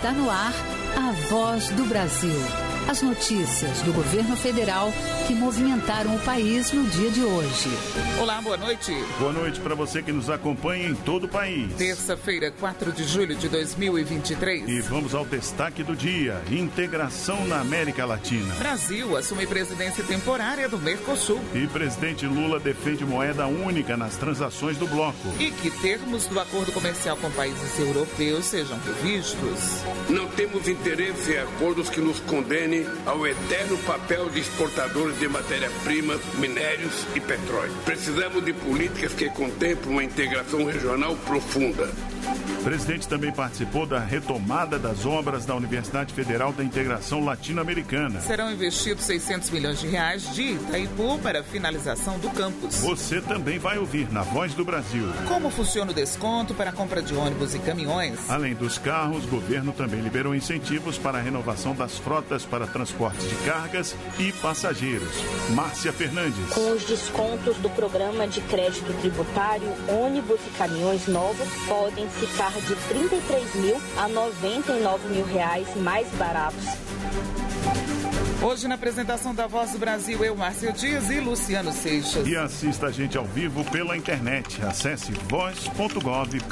Está no ar a Voz do Brasil. As notícias do governo federal que movimentaram o país no dia de hoje. Olá, boa noite. Boa noite para você que nos acompanha em todo o país. Terça-feira, 4 de julho de 2023. E vamos ao destaque do dia: integração na América Latina. Brasil assume presidência temporária do Mercosul. E presidente Lula defende moeda única nas transações do bloco. E que termos do acordo comercial com países europeus sejam revistos. Não temos interesse em acordos que nos condenem ao eterno papel de exportadores de matéria-prima, minérios e petróleo. Precisamos de políticas que contemplam uma integração regional profunda. O presidente também participou da retomada das obras da Universidade Federal da Integração Latino-Americana. Serão investidos 600 milhões de reais de Itaipu para a finalização do campus. Você também vai ouvir na Voz do Brasil como funciona o desconto para a compra de ônibus e caminhões. Além dos carros, o governo também liberou incentivos para a renovação das frotas para transportes de cargas e passageiros. Márcia Fernandes. Com os descontos do programa de crédito tributário, ônibus e caminhões novos podem ficar de R$ 33.000 a R$ 99.000 mais baratos. Hoje, na apresentação da Voz do Brasil, eu, Márcio Dias e Luciano Seixas. E assista a gente ao vivo pela internet. Acesse voz.gov.br.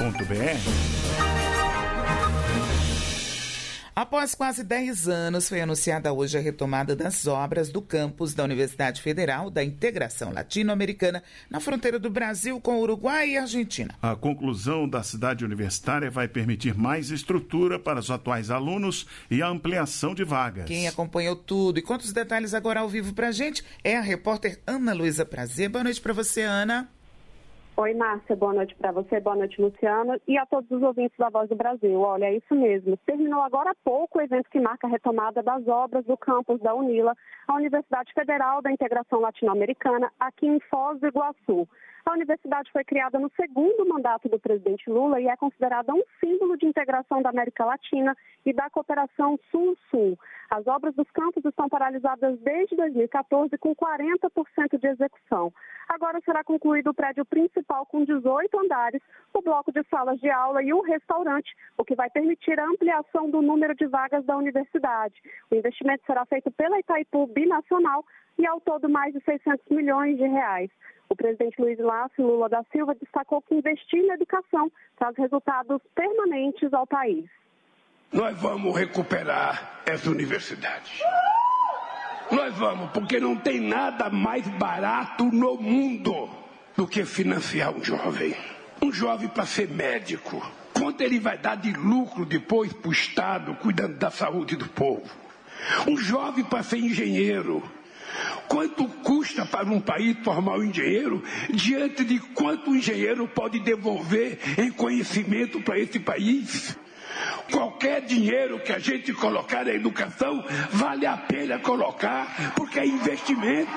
Após quase 10 anos, foi anunciada hoje a retomada das obras do campus da Universidade Federal da Integração Latino-Americana na fronteira do Brasil com o Uruguai e Argentina. A conclusão da cidade universitária vai permitir mais estrutura para os atuais alunos e a ampliação de vagas. Quem acompanhou tudo e conta os detalhes agora ao vivo pra gente é a repórter Ana Luísa Prazer. Boa noite para você, Ana. Oi, Márcia, boa noite para você, boa noite, Luciano, e a todos os ouvintes da Voz do Brasil. Olha, é isso mesmo. Terminou agora há pouco o evento que marca a retomada das obras do campus da UNILA, a Universidade Federal da Integração Latino-Americana, aqui em Foz do Iguaçu. A universidade foi criada no segundo mandato do presidente Lula e é considerada um símbolo de integração da América Latina e da cooperação Sul-Sul. As obras dos campos estão paralisadas desde 2014 com 40% de execução. Agora será concluído o prédio principal com 18 andares, o bloco de salas de aula e o restaurante, o que vai permitir a ampliação do número de vagas da universidade. O investimento será feito pela Itaipu Binacional e ao todo mais de 600 milhões de reais. O presidente Luiz Inácio Lula da Silva destacou que investir na educação traz resultados permanentes ao país. Nós vamos recuperar essa universidade. Nós vamos, porque não tem nada mais barato no mundo do que financiar um jovem. Um jovem para ser médico. Quanto ele vai dar de lucro depois para o Estado, cuidando da saúde do povo? Um jovem para ser engenheiro. Quanto custa para um país formar um engenheiro, diante de quanto o engenheiro pode devolver em conhecimento para esse país? Qualquer dinheiro que a gente colocar na educação, vale a pena colocar, porque é investimento.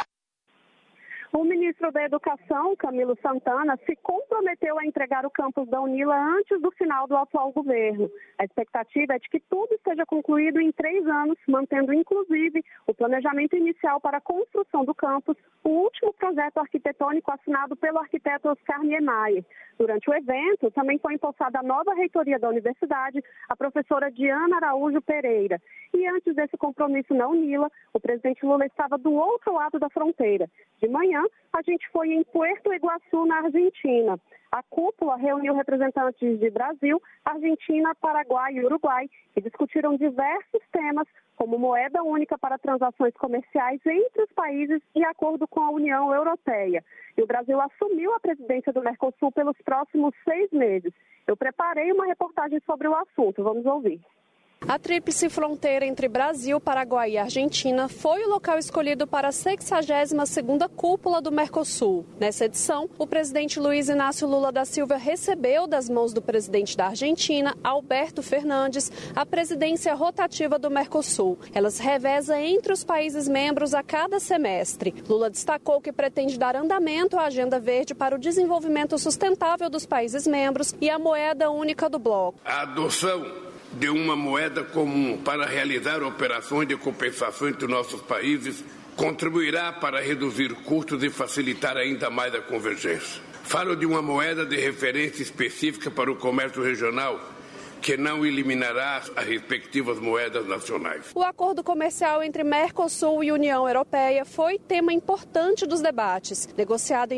O ministro da Educação, Camilo Santana, se comprometeu a entregar o campus da UNILA antes do final do atual governo. A expectativa é de que tudo esteja concluído em 3 anos, mantendo inclusive o planejamento inicial para a construção do campus, o último projeto arquitetônico assinado pelo arquiteto Oscar Niemeyer. Durante o evento, também foi empossada a nova reitoria da universidade, a professora Diana Araújo Pereira. E antes desse compromisso na UNILA, o presidente Lula estava do outro lado da fronteira. De manhã, a gente foi em Puerto Iguaçu, na Argentina. A cúpula reuniu representantes de Brasil, Argentina, Paraguai e Uruguai e discutiram diversos temas, como moeda única para transações comerciais entre os países e acordo com a União Europeia. E o Brasil assumiu a presidência do Mercosul pelos próximos 6 meses. Eu preparei uma reportagem sobre o assunto. Vamos ouvir. A tríplice fronteira entre Brasil, Paraguai e Argentina foi o local escolhido para a 62ª cúpula do Mercosul. Nessa edição, o presidente Luiz Inácio Lula da Silva recebeu das mãos do presidente da Argentina, Alberto Fernandes, a presidência rotativa do Mercosul. Ela se reveza entre os países membros a cada semestre. Lula destacou que pretende dar andamento à Agenda Verde para o desenvolvimento sustentável dos países membros e a moeda única do bloco. A adoção de uma moeda comum para realizar operações de compensação entre nossos países contribuirá para reduzir custos e facilitar ainda mais a convergência. Falo de uma moeda de referência específica para o comércio regional que não eliminará as respectivas moedas nacionais. O acordo comercial entre Mercosul e União Europeia foi tema importante dos debates. Negociado em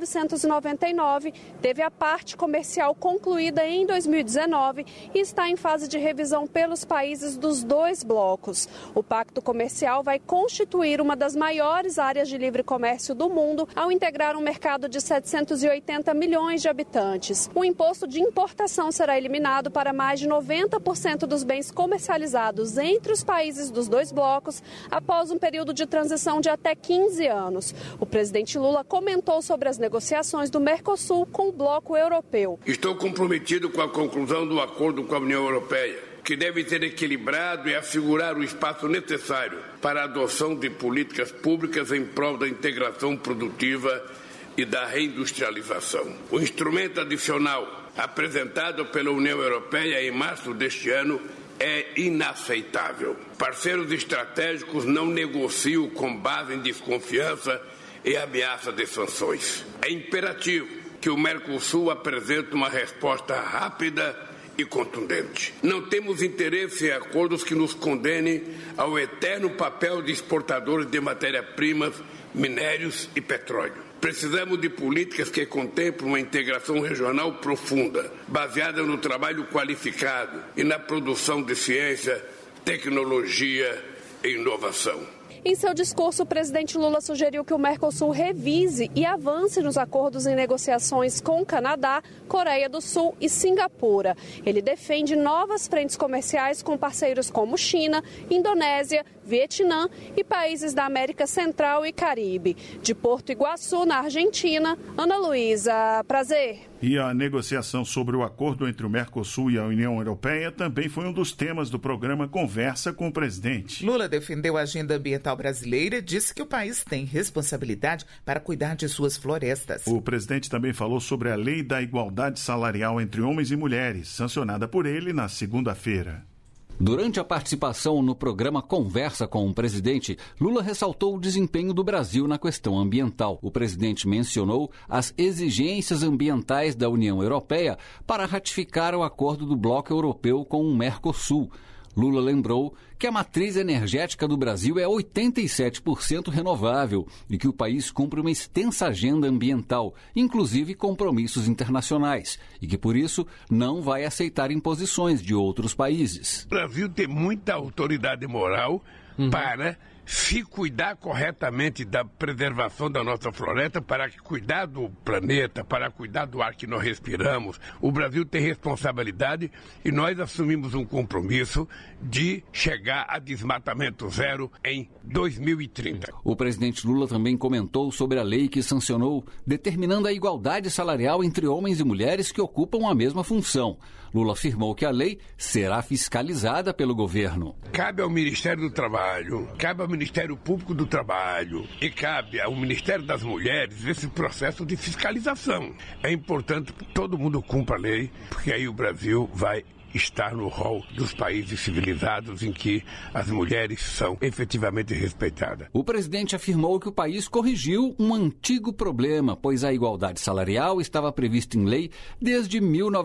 1999, teve a parte comercial concluída em 2019 e está em fase de revisão pelos países dos dois blocos. O pacto comercial vai constituir uma das maiores áreas de livre comércio do mundo ao integrar um mercado de 780 milhões de habitantes. O imposto de importação será eliminado para mais de 90% dos bens comercializados entre os países dos dois blocos após um período de transição de até 15 anos. O presidente Lula comentou sobre as negociações do Mercosul com o bloco europeu. Estou comprometido com a conclusão do acordo com a União Europeia, que deve ser equilibrado e assegurar o espaço necessário para a adoção de políticas públicas em prol da integração produtiva e da reindustrialização. O instrumento adicional apresentado pela União Europeia em março deste ano é inaceitável. Parceiros estratégicos não negociam com base em desconfiança e ameaça de sanções. É imperativo que o Mercosul apresente uma resposta rápida e contundente. Não temos interesse em acordos que nos condenem ao eterno papel de exportadores de matérias-primas, minérios e petróleo. Precisamos de políticas que contemplem uma integração regional profunda, baseada no trabalho qualificado e na produção de ciência, tecnologia e inovação. Em seu discurso, o presidente Lula sugeriu que o Mercosul revise e avance nos acordos em negociações com o Canadá, Coreia do Sul e Singapura. Ele defende novas frentes comerciais com parceiros como China, Indonésia, Vietnã e países da América Central e Caribe. De Porto Iguaçu, na Argentina, Ana Luísa, prazer. E a negociação sobre o acordo entre o Mercosul e a União Europeia também foi um dos temas do programa Conversa com o Presidente. Lula defendeu a agenda ambiental brasileira e disse que o país tem responsabilidade para cuidar de suas florestas. O presidente também falou sobre a Lei da Igualdade Salarial entre Homens e Mulheres, sancionada por ele na segunda-feira. Durante a participação no programa Conversa com o Presidente, Lula ressaltou o desempenho do Brasil na questão ambiental. O presidente mencionou as exigências ambientais da União Europeia para ratificar o acordo do Bloco Europeu com o Mercosul. Lula lembrou que a matriz energética do Brasil é 87% renovável e que o país cumpre uma extensa agenda ambiental, inclusive compromissos internacionais, e que, por isso, não vai aceitar imposições de outros países. O Brasil tem muita autoridade moral para se cuidar corretamente da preservação da nossa floresta, para cuidar do planeta, para cuidar do ar que nós respiramos. O Brasil tem responsabilidade e nós assumimos um compromisso de chegar a desmatamento zero em 2030. O presidente Lula também comentou sobre a lei que sancionou, determinando a igualdade salarial entre homens e mulheres que ocupam a mesma função. Lula afirmou que a lei será fiscalizada pelo governo. Cabe ao Ministério do Trabalho, cabe ao Ministério Público do Trabalho e cabe ao Ministério das Mulheres esse processo de fiscalização. É importante que todo mundo cumpra a lei, porque aí o Brasil vai estar no rol dos países civilizados em que as mulheres são efetivamente respeitadas. O presidente afirmou que o país corrigiu um antigo problema, pois a igualdade salarial estava prevista em lei desde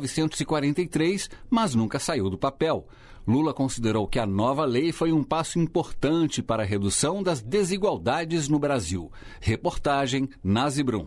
1943, mas nunca saiu do papel. Lula considerou que a nova lei foi um passo importante para a redução das desigualdades no Brasil. Reportagem Nazi Brum.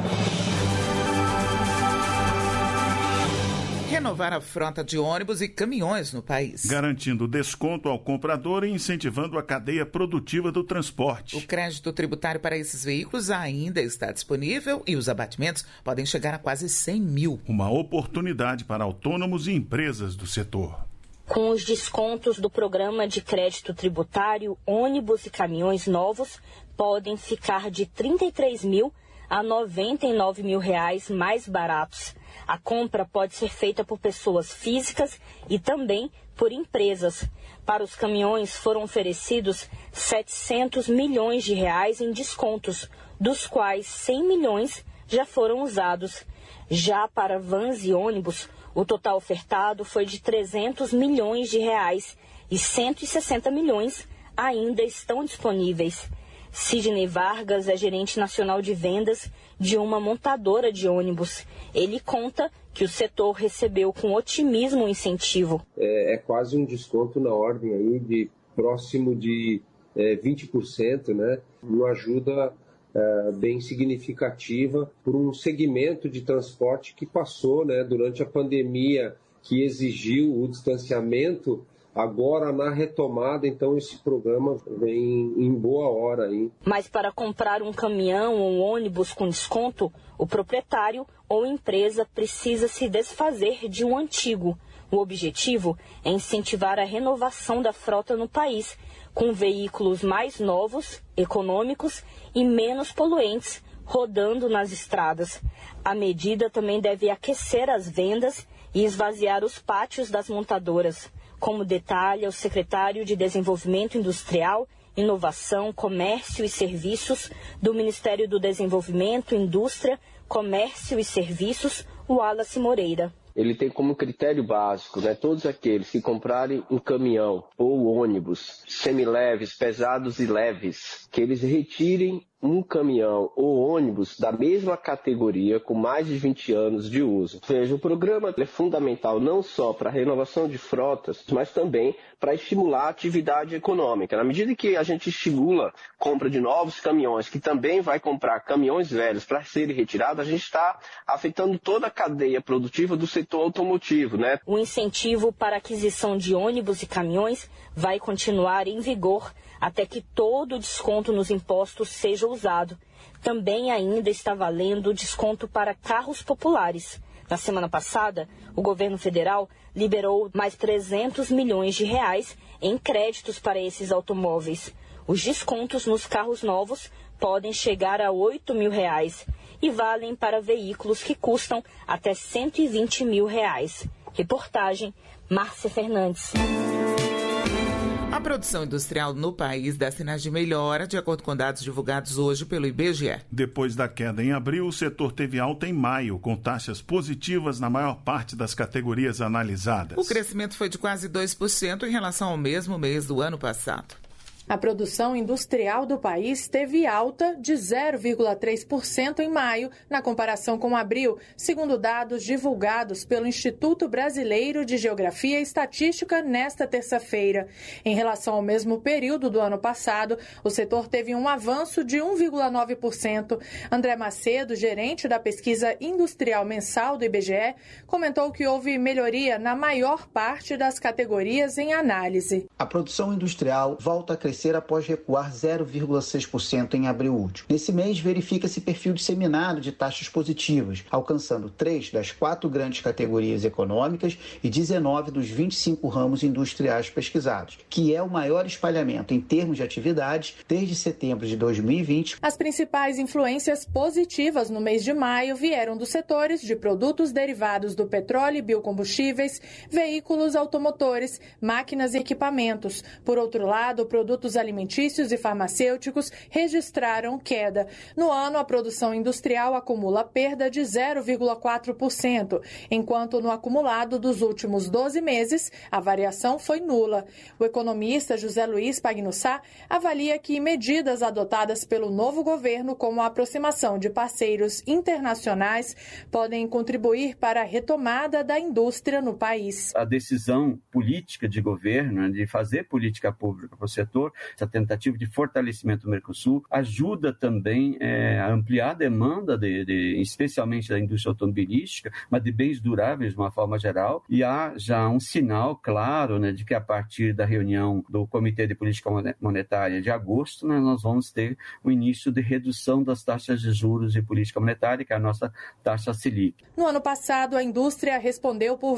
Renovar a frota de ônibus e caminhões no país. Garantindo desconto ao comprador e incentivando a cadeia produtiva do transporte. O crédito tributário para esses veículos ainda está disponível e os abatimentos podem chegar a quase 100 mil. Uma oportunidade para autônomos e empresas do setor. Com os descontos do programa de crédito tributário, ônibus e caminhões novos podem ficar de R$ 33 mil a R$ 99 mil mais baratos. A compra pode ser feita por pessoas físicas e também por empresas. Para os caminhões foram oferecidos R$ 700 milhões em descontos, dos quais 100 milhões já foram usados. Já para vans e ônibus, o total ofertado foi de R$ 300 milhões e 160 milhões ainda estão disponíveis. Sidney Vargas é gerente nacional de vendas de uma montadora de ônibus. Ele conta que o setor recebeu com otimismo o incentivo. É quase um desconto na ordem aí de próximo de 20%, né? Uma ajuda bem significativa por um segmento de transporte que passou, né, durante a pandemia, que exigiu o distanciamento. Agora, na retomada, então, esse programa vem em boa hora aí. Mas para comprar um caminhão ou um ônibus com desconto, o proprietário ou empresa precisa se desfazer de um antigo. O objetivo é incentivar a renovação da frota no país, com veículos mais novos, econômicos e menos poluentes rodando nas estradas. A medida também deve aquecer as vendas e esvaziar os pátios das montadoras, como detalha o secretário de Desenvolvimento Industrial, Inovação, Comércio e Serviços do Ministério do Desenvolvimento, Indústria, Comércio e Serviços, Wallace Moreira. Ele tem como critério básico, né, todos aqueles que comprarem um caminhão ou ônibus semileves, pesados e leves, que eles retirem um caminhão ou ônibus da mesma categoria com mais de 20 anos de uso. Veja, o programa é fundamental não só para a renovação de frotas, mas também para estimular a atividade econômica. Na medida que a gente estimula a compra de novos caminhões, que também vai comprar caminhões velhos para serem retirados, a gente está afetando toda a cadeia produtiva do setor automotivo, né? O incentivo para a aquisição de ônibus e caminhões vai continuar em vigor até que todo o desconto nos impostos seja usado. Também ainda está valendo desconto para carros populares. Na semana passada, o governo federal liberou mais 300 milhões de reais em créditos para esses automóveis. Os descontos nos carros novos podem chegar a R$8 mil e valem para veículos que custam até R$120 mil. Reportagem Márcia Fernandes. A produção industrial no país dá sinais de melhora, de acordo com dados divulgados hoje pelo IBGE. Depois da queda em abril, o setor teve alta em maio, com taxas positivas na maior parte das categorias analisadas. O crescimento foi de quase 2% em relação ao mesmo mês do ano passado. A produção industrial do país teve alta de 0,3% em maio, na comparação com abril, segundo dados divulgados pelo Instituto Brasileiro de Geografia e Estatística nesta terça-feira. Em relação ao mesmo período do ano passado, o setor teve um avanço de 1,9%. André Macedo, gerente da pesquisa industrial mensal do IBGE, comentou que houve melhoria na maior parte das categorias em análise. A produção industrial volta a crescer após recuar 0,6% em abril último. Nesse mês, verifica-se perfil disseminado de taxas positivas, alcançando 3 das 4 grandes categorias econômicas e 19 dos 25 ramos industriais pesquisados, que é o maior espalhamento em termos de atividades desde setembro de 2020. As principais influências positivas no mês de maio vieram dos setores de produtos derivados do petróleo e biocombustíveis, veículos automotores, máquinas e equipamentos. Por outro lado, produtos alimentícios e farmacêuticos registraram queda. No ano, a produção industrial acumula perda de 0,4%, enquanto no acumulado dos últimos 12 meses, a variação foi nula. O economista José Luiz Pagnussá avalia que medidas adotadas pelo novo governo, como a aproximação de parceiros internacionais, podem contribuir para a retomada da indústria no país. A decisão política de governo, de fazer política pública para o setor, essa tentativa de fortalecimento do Mercosul, ajuda também a ampliar a demanda, especialmente da indústria automobilística, mas de bens duráveis de uma forma geral, e há já um sinal claro, né, de que a partir da reunião do Comitê de Política Monetária de agosto, né, nós vamos ter o início de redução das taxas de juros e política monetária, que é a nossa taxa Selic. No ano passado, a indústria respondeu por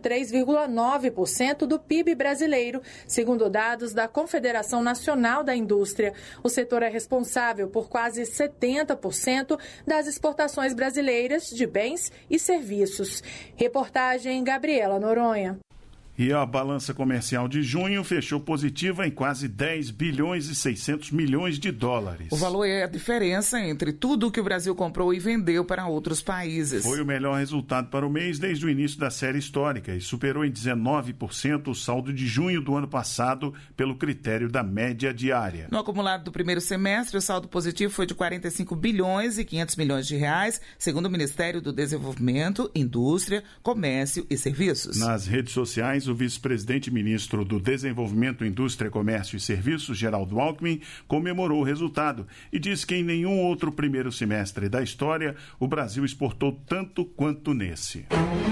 23,9% do PIB brasileiro, segundo dados da Confederação Nacional da Indústria. O setor é responsável por quase 70% das exportações brasileiras de bens e serviços. Reportagem Gabriela Noronha. E a balança comercial de junho fechou positiva em quase 10 bilhões e 600 milhões de dólares. O valor é a diferença entre tudo o que o Brasil comprou e vendeu para outros países. Foi o melhor resultado para o mês desde o início da série histórica e superou em 19% o saldo de junho do ano passado pelo critério da média diária. No acumulado do primeiro semestre, o saldo positivo foi de 45 bilhões e 500 milhões de reais, segundo o Ministério do Desenvolvimento, Indústria, Comércio e Serviços. Nas redes sociais, o vice-presidente e ministro do Desenvolvimento, Indústria, Comércio e Serviços, Geraldo Alckmin, comemorou o resultado e disse que em nenhum outro primeiro semestre da história o Brasil exportou tanto quanto nesse.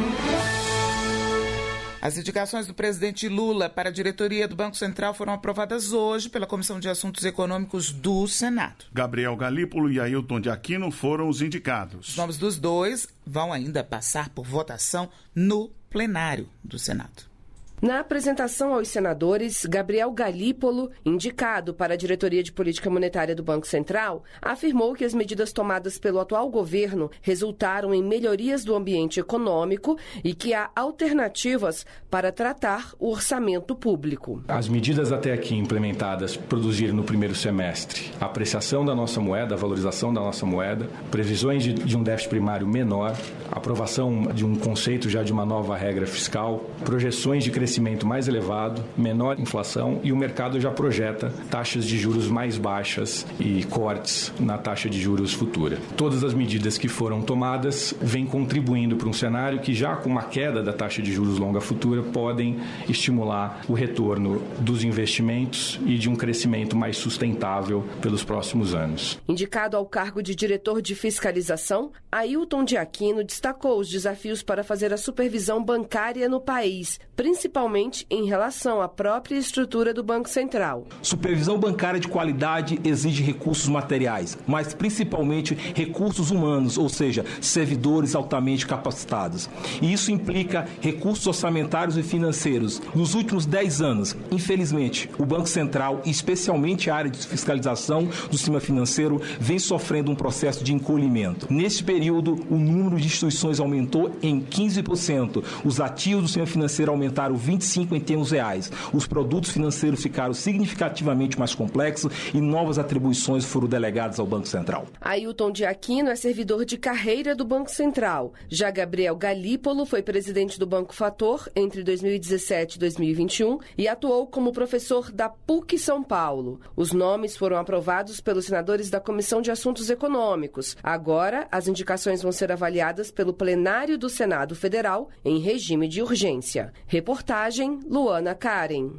As indicações do presidente Lula para a diretoria do Banco Central foram aprovadas hoje pela Comissão de Assuntos Econômicos do Senado. Gabriel Galípolo e Ailton de Aquino foram os indicados. Os nomes dos dois vão ainda passar por votação no plenário do Senado. Na apresentação aos senadores, Gabriel Galípolo, indicado para a diretoria de política monetária do Banco Central, afirmou que as medidas tomadas pelo atual governo resultaram em melhorias do ambiente econômico e que há alternativas para tratar o orçamento público. As medidas até aqui implementadas produziram no primeiro semestre a apreciação da nossa moeda, a valorização da nossa moeda, previsões de um déficit primário menor, aprovação de um conceito já de uma nova regra fiscal, projeções de crescimento mais elevado, menor inflação e o mercado já projeta taxas de juros mais baixas e cortes na taxa de juros futura. Todas as medidas que foram tomadas vêm contribuindo para um cenário que já com uma queda da taxa de juros longa futura podem estimular o retorno dos investimentos e de um crescimento mais sustentável pelos próximos anos. Indicado ao cargo de diretor de fiscalização, Ailton de Aquino destacou os desafios para fazer a supervisão bancária no país, principalmente em relação à própria estrutura do Banco Central. Supervisão bancária de qualidade exige recursos materiais, mas principalmente recursos humanos, ou seja, servidores altamente capacitados. E isso implica recursos orçamentários e financeiros. Nos últimos 10 anos, infelizmente, o Banco Central, especialmente a área de fiscalização do sistema financeiro, vem sofrendo um processo de encolhimento. Neste período, o número de instituições aumentou em 15%. Os ativos do sistema financeiro aumentaram 25 em termos reais. Os produtos financeiros ficaram significativamente mais complexos e novas atribuições foram delegadas ao Banco Central. Ailton de Aquino é servidor de carreira do Banco Central. Já Gabriel Galípolo foi presidente do Banco Fator entre 2017 e 2021 e atuou como professor da PUC São Paulo. Os nomes foram aprovados pelos senadores da Comissão de Assuntos Econômicos. Agora, as indicações vão ser avaliadas pelo plenário do Senado Federal em regime de urgência. Reportagem Luana Karen.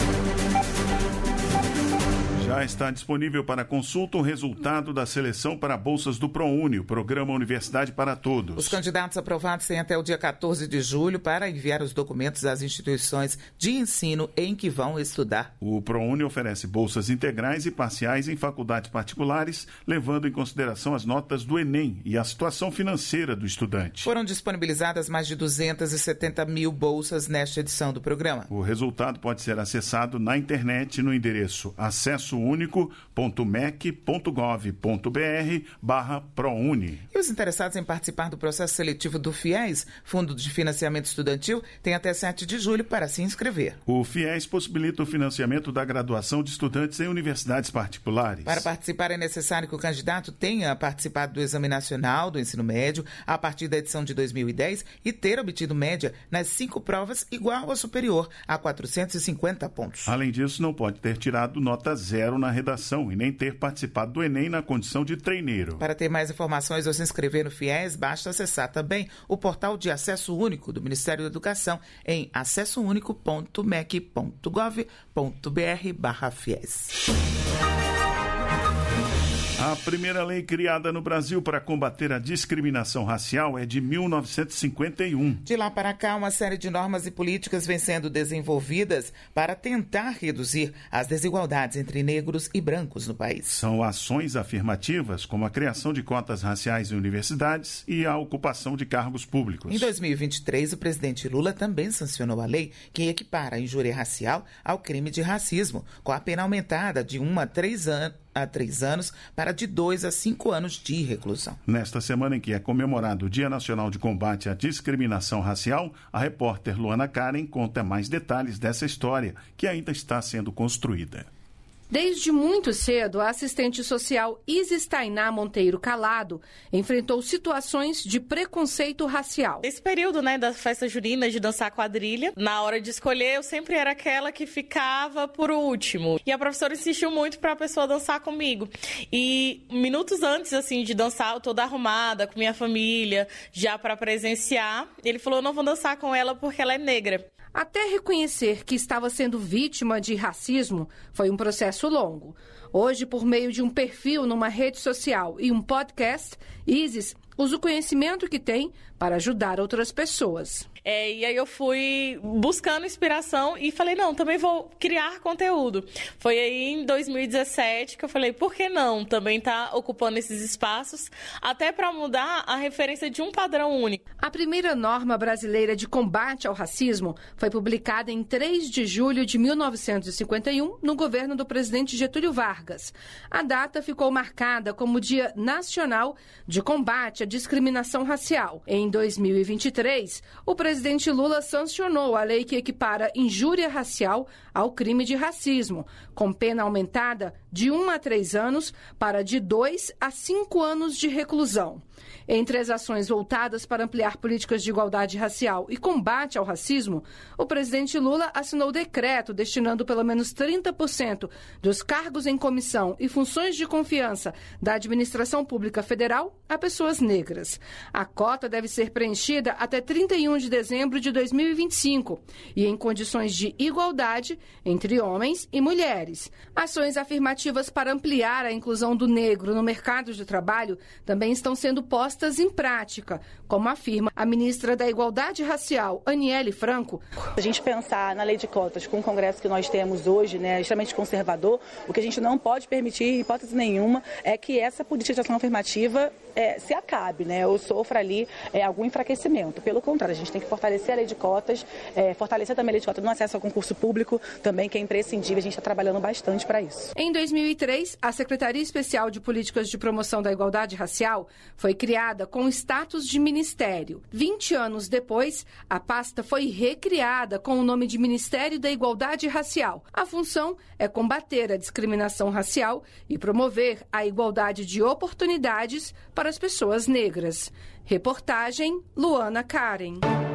Já está disponível para consulta o resultado da seleção para bolsas do ProUni, o Programa Universidade para Todos. Os candidatos aprovados têm até o dia 14 de julho para enviar os documentos às instituições de ensino em que vão estudar. O ProUni oferece bolsas integrais e parciais em faculdades particulares, levando em consideração as notas do Enem e a situação financeira do estudante. Foram disponibilizadas mais de 270 mil bolsas nesta edição do programa. O resultado pode ser acessado na internet no endereço acessounico.mec.gov.br/ProUni. E os interessados em participar do processo seletivo do FIES, Fundo de Financiamento Estudantil, têm até 7 de julho para se inscrever. O FIES possibilita o financiamento da graduação de estudantes em universidades particulares. Para participar é necessário que o candidato tenha participado do Exame Nacional do Ensino Médio a partir da edição de 2010 e ter obtido média nas 5 provas igual ou superior a 450 pontos. Além disso, não pode ter tirado nota 0 na redação e nem ter participado do Enem na condição de treineiro. Para ter mais informações ou se inscrever no FIES, basta acessar também o portal de acesso único do Ministério da Educação em acessounico.mec.gov.br/FIES. A primeira lei criada no Brasil para combater a discriminação racial é de 1951. De lá para cá, uma série de normas e políticas vem sendo desenvolvidas para tentar reduzir as desigualdades entre negros e brancos no país. São ações afirmativas, como a criação de cotas raciais em universidades e a ocupação de cargos públicos. Em 2023, o presidente Lula também sancionou a lei que equipara a injúria racial ao crime de racismo, com a pena aumentada de 1 a 3 anos a 3 anos para de 2 a 5 anos de reclusão. Nesta semana em que é comemorado o Dia Nacional de Combate à Discriminação Racial, a repórter Luana Karen conta mais detalhes dessa história que ainda está sendo construída. Desde muito cedo, a assistente social Isis Tainá Monteiro Calado enfrentou situações de preconceito racial. Esse período, da festa junina, de dançar quadrilha, na hora de escolher, eu sempre era aquela que ficava por último. E a professora insistiu muito para a pessoa dançar comigo. E minutos antes, de dançar, eu toda arrumada, com minha família, já para presenciar, ele falou, eu não vou dançar com ela porque ela é negra. Até reconhecer que estava sendo vítima de racismo foi um processo longo. Hoje, por meio de um perfil numa rede social e um podcast, Isis usa o conhecimento que tem para ajudar outras pessoas. E aí eu fui buscando inspiração e falei, não, também vou criar conteúdo. Foi aí em 2017 que eu falei, por que não também tá ocupando esses espaços, até para mudar a referência de um padrão único. A primeira norma brasileira de combate ao racismo foi publicada em 3 de julho de 1951, no governo do presidente Getúlio Vargas. A data ficou marcada como Dia Nacional de Combate à Discriminação Racial. Em 2023, o presidente Lula sancionou a lei que equipara injúria racial ao crime de racismo, com pena aumentada de 1 a 3 anos para de 2 a 5 anos de reclusão. Entre as ações voltadas para ampliar políticas de igualdade racial e combate ao racismo, o presidente Lula assinou decreto destinando pelo menos 30% dos cargos em comissão e funções de confiança da administração pública federal a pessoas negras. A cota deve ser preenchida até 31 de dezembro de 2025 e em condições de igualdade entre homens e mulheres. Ações afirmativas para ampliar a inclusão do negro no mercado de trabalho também estão sendo postas em prática, como afirma a ministra da Igualdade Racial, Aniele Franco. Se a gente pensar na lei de cotas com o Congresso que nós temos hoje, extremamente conservador, o que a gente não pode permitir, em hipótese nenhuma, é que essa política de ação afirmativa se acabe, ou sofra ali algum enfraquecimento. Pelo contrário, a gente tem que fortalecer a lei de cotas, fortalecer também a lei de cotas no acesso ao concurso público, também que é imprescindível, a gente está trabalhando bastante para isso. Em 2003, a Secretaria Especial de Políticas de Promoção da Igualdade Racial foi criada com status de ministério. 20 anos depois, a pasta foi recriada com o nome de Ministério da Igualdade Racial. A função é combater a discriminação racial e promover a igualdade de oportunidades para as pessoas negras. Reportagem Luana Karen.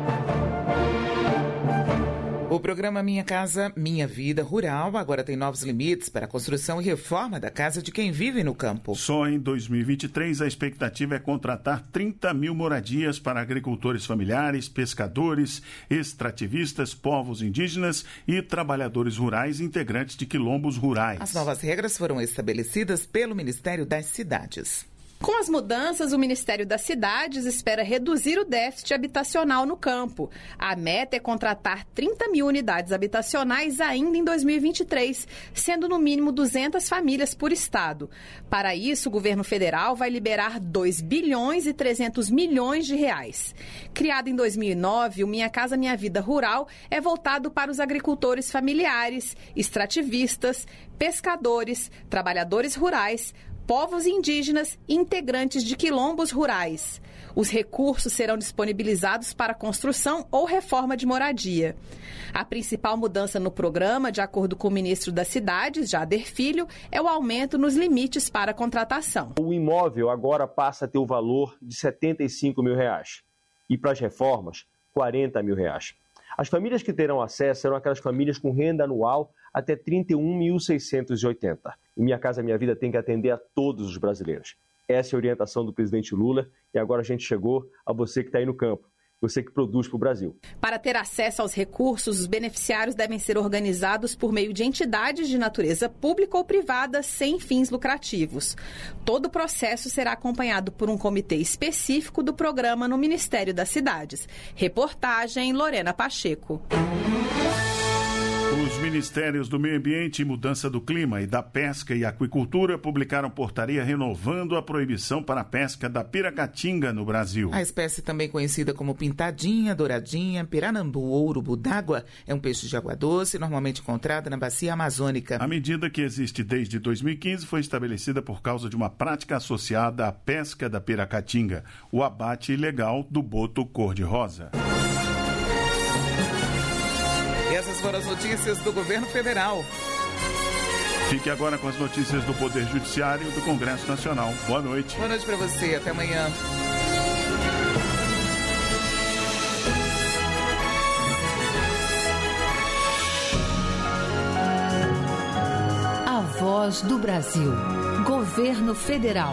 O programa Minha Casa, Minha Vida Rural agora tem novos limites para a construção e reforma da casa de quem vive no campo. Só em 2023 a expectativa é contratar 30 mil moradias para agricultores familiares, pescadores, extrativistas, povos indígenas e trabalhadores rurais integrantes de quilombos rurais. As novas regras foram estabelecidas pelo Ministério das Cidades. Com as mudanças, o Ministério das Cidades espera reduzir o déficit habitacional no campo. A meta é contratar 30 mil unidades habitacionais ainda em 2023, sendo no mínimo 200 famílias por estado. Para isso, o governo federal vai liberar 2 bilhões e 300 milhões de reais. Criado em 2009, o Minha Casa Minha Vida Rural é voltado para os agricultores familiares, extrativistas, pescadores, trabalhadores rurais, povos indígenas e integrantes de quilombos rurais. Os recursos serão disponibilizados para construção ou reforma de moradia. A principal mudança no programa, de acordo com o ministro das Cidades, Jader Filho, é o aumento nos limites para a contratação. O imóvel agora passa a ter o valor de R$ 75 mil e para as reformas, R$ 40 mil. As famílias que terão acesso serão aquelas famílias com renda anual até R$ 31.680. E Minha Casa Minha Vida tem que atender a todos os brasileiros. Essa é a orientação do presidente Lula e agora a gente chegou a você que está aí no campo, você que produz para o Brasil. Para ter acesso aos recursos, os beneficiários devem ser organizados por meio de entidades de natureza pública ou privada sem fins lucrativos. Todo o processo será acompanhado por um comitê específico do programa no Ministério das Cidades. Reportagem Lorena Pacheco. Os ministérios do Meio Ambiente e Mudança do Clima e da Pesca e Aquicultura publicaram portaria renovando a proibição para a pesca da piracatinga no Brasil. A espécie, também conhecida como pintadinha, douradinha, piranambu ou urubu d'água, é um peixe de água doce, normalmente encontrado na bacia amazônica. A medida, que existe desde 2015, foi estabelecida por causa de uma prática associada à pesca da piracatinga, o abate ilegal do boto cor-de-rosa. E essas foram as notícias do governo federal. Fique agora com as notícias do Poder Judiciário do Congresso Nacional. Boa noite. Boa noite para você. Até amanhã. A Voz do Brasil. Governo Federal.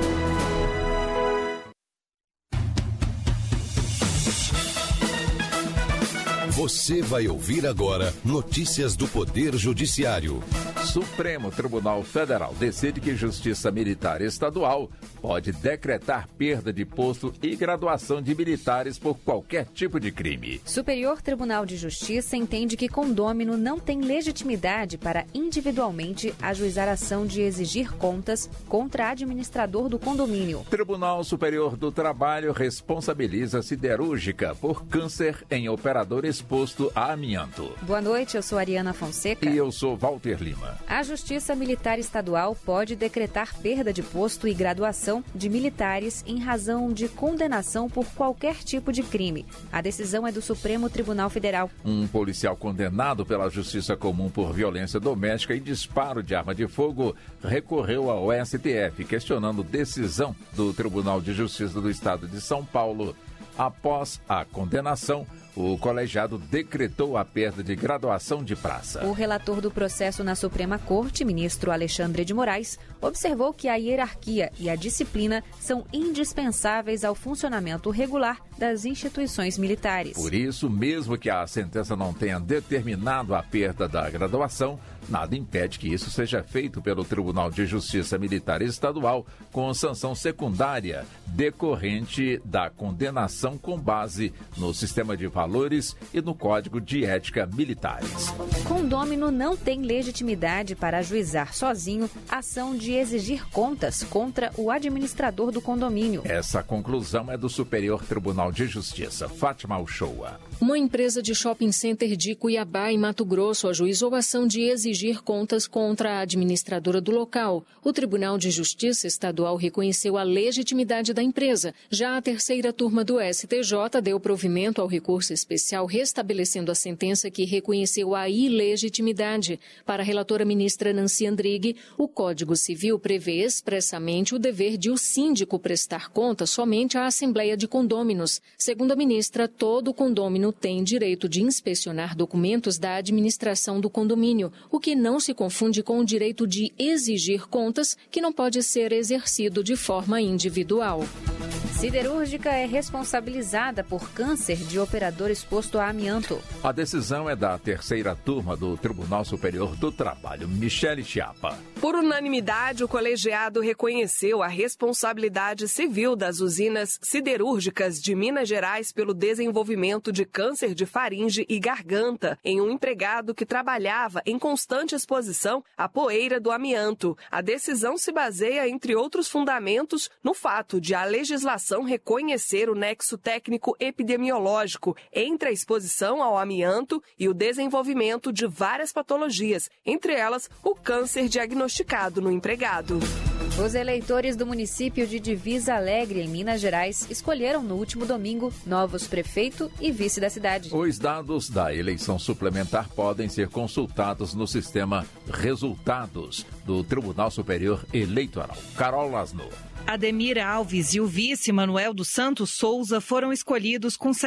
Você vai ouvir agora notícias do Poder Judiciário. Supremo Tribunal Federal decide que Justiça Militar Estadual pode decretar perda de posto e graduação de militares por qualquer tipo de crime. Superior Tribunal de Justiça entende que condômino não tem legitimidade para individualmente ajuizar ação de exigir contas contra administrador do condomínio. Tribunal Superior do Trabalho responsabiliza siderúrgica por câncer em operador exposto a amianto. Boa noite, eu sou Ariana Fonseca. E eu sou Walter Lima. A Justiça Militar Estadual pode decretar perda de posto e graduação de militares em razão de condenação por qualquer tipo de crime. A decisão é do Supremo Tribunal Federal. Um policial condenado pela Justiça Comum por violência doméstica e disparo de arma de fogo recorreu ao STF, questionando decisão do Tribunal de Justiça do Estado de São Paulo. Após a condenação, o colegiado decretou a perda de graduação de praça. O relator do processo na Suprema Corte, ministro Alexandre de Moraes, observou que a hierarquia e a disciplina são indispensáveis ao funcionamento regular das instituições militares. Por isso, mesmo que a sentença não tenha determinado a perda da graduação, nada impede que isso seja feito pelo Tribunal de Justiça Militar Estadual com sanção secundária decorrente da condenação com base no sistema de valores e no Código de Ética Militares. Condômino não tem legitimidade para ajuizar sozinho ação de exigir contas contra o administrador do condomínio. Essa conclusão é do Superior Tribunal de Justiça. Fátima Uchoa. Uma empresa de shopping center de Cuiabá, em Mato Grosso, ajuizou ação de exigir contas contra a administradora do local. O Tribunal de Justiça Estadual reconheceu a legitimidade da empresa. Já a terceira turma do STJ deu provimento ao recurso especial, restabelecendo a sentença que reconheceu a ilegitimidade. Para a relatora ministra Nancy Andrighi, o Código Civil prevê expressamente o dever de o síndico prestar conta somente à Assembleia de Condôminos. Segundo a ministra, todo condômino tem direito de inspecionar documentos da administração do condomínio, o que não se confunde com o direito de exigir contas, que não pode ser exercido de forma individual. Siderúrgica é responsabilizada por câncer de operador exposto a amianto. A decisão é da terceira turma do Tribunal Superior do Trabalho. Michele Chiapa. Por unanimidade, o colegiado reconheceu a responsabilidade civil das usinas siderúrgicas de Minas Gerais pelo desenvolvimento de câncer de faringe e garganta em um empregado que trabalhava em constante exposição à poeira do amianto. A decisão se baseia, entre outros fundamentos, no fato de a legislação reconhecer o nexo técnico epidemiológico entre a exposição ao amianto e o desenvolvimento de várias patologias, entre elas o câncer diagnosticado no empregado. Os eleitores do município de Divisa Alegre, em Minas Gerais, escolheram no último domingo novos prefeito e vice da cidade. Os dados da eleição suplementar podem ser consultados no sistema Resultados do Tribunal Superior Eleitoral. Carol Lasno. Ademir Alves e o vice Manuel dos Santos Souza foram escolhidos com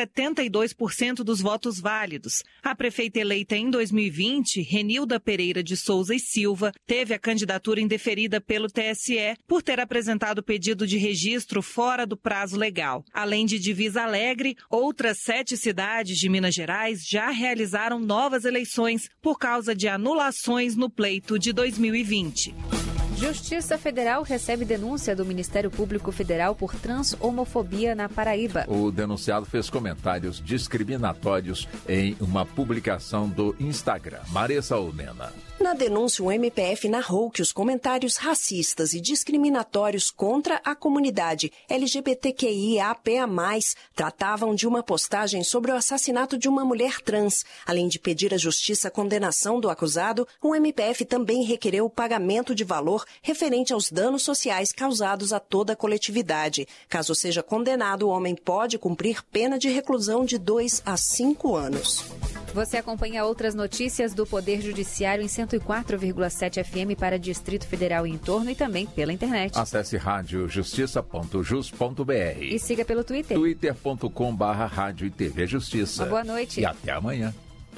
72% dos votos válidos. A prefeita eleita em 2020, Renilda Pereira de Souza e Silva, teve a candidatura indeferida pelo TSE por ter apresentado pedido de registro fora do prazo legal. Além de Divisa Alegre, outras 7 cidades de Minas Gerais já realizaram novas eleições por causa de anulações no pleito de 2020. Justiça Federal recebe denúncia do Ministério Público Federal por transhomofobia na Paraíba. O denunciado fez comentários discriminatórios em uma publicação do Instagram. Maressa Olmena. Na denúncia, o MPF narrou que os comentários racistas e discriminatórios contra a comunidade LGBTQIAPA+, tratavam de uma postagem sobre o assassinato de uma mulher trans. Além de pedir à justiça a condenação do acusado, o MPF também requereu o pagamento de valor referente aos danos sociais causados a toda a coletividade. Caso seja condenado, o homem pode cumprir pena de reclusão de 2 a 5 anos. Você acompanha outras notícias do Poder Judiciário em 104,7 FM para Distrito Federal e entorno e também pela internet. Acesse radiojustiça.jus.br e siga pelo Twitter. twitter.com/rádio e TV Justiça. Uma boa noite. E até amanhã.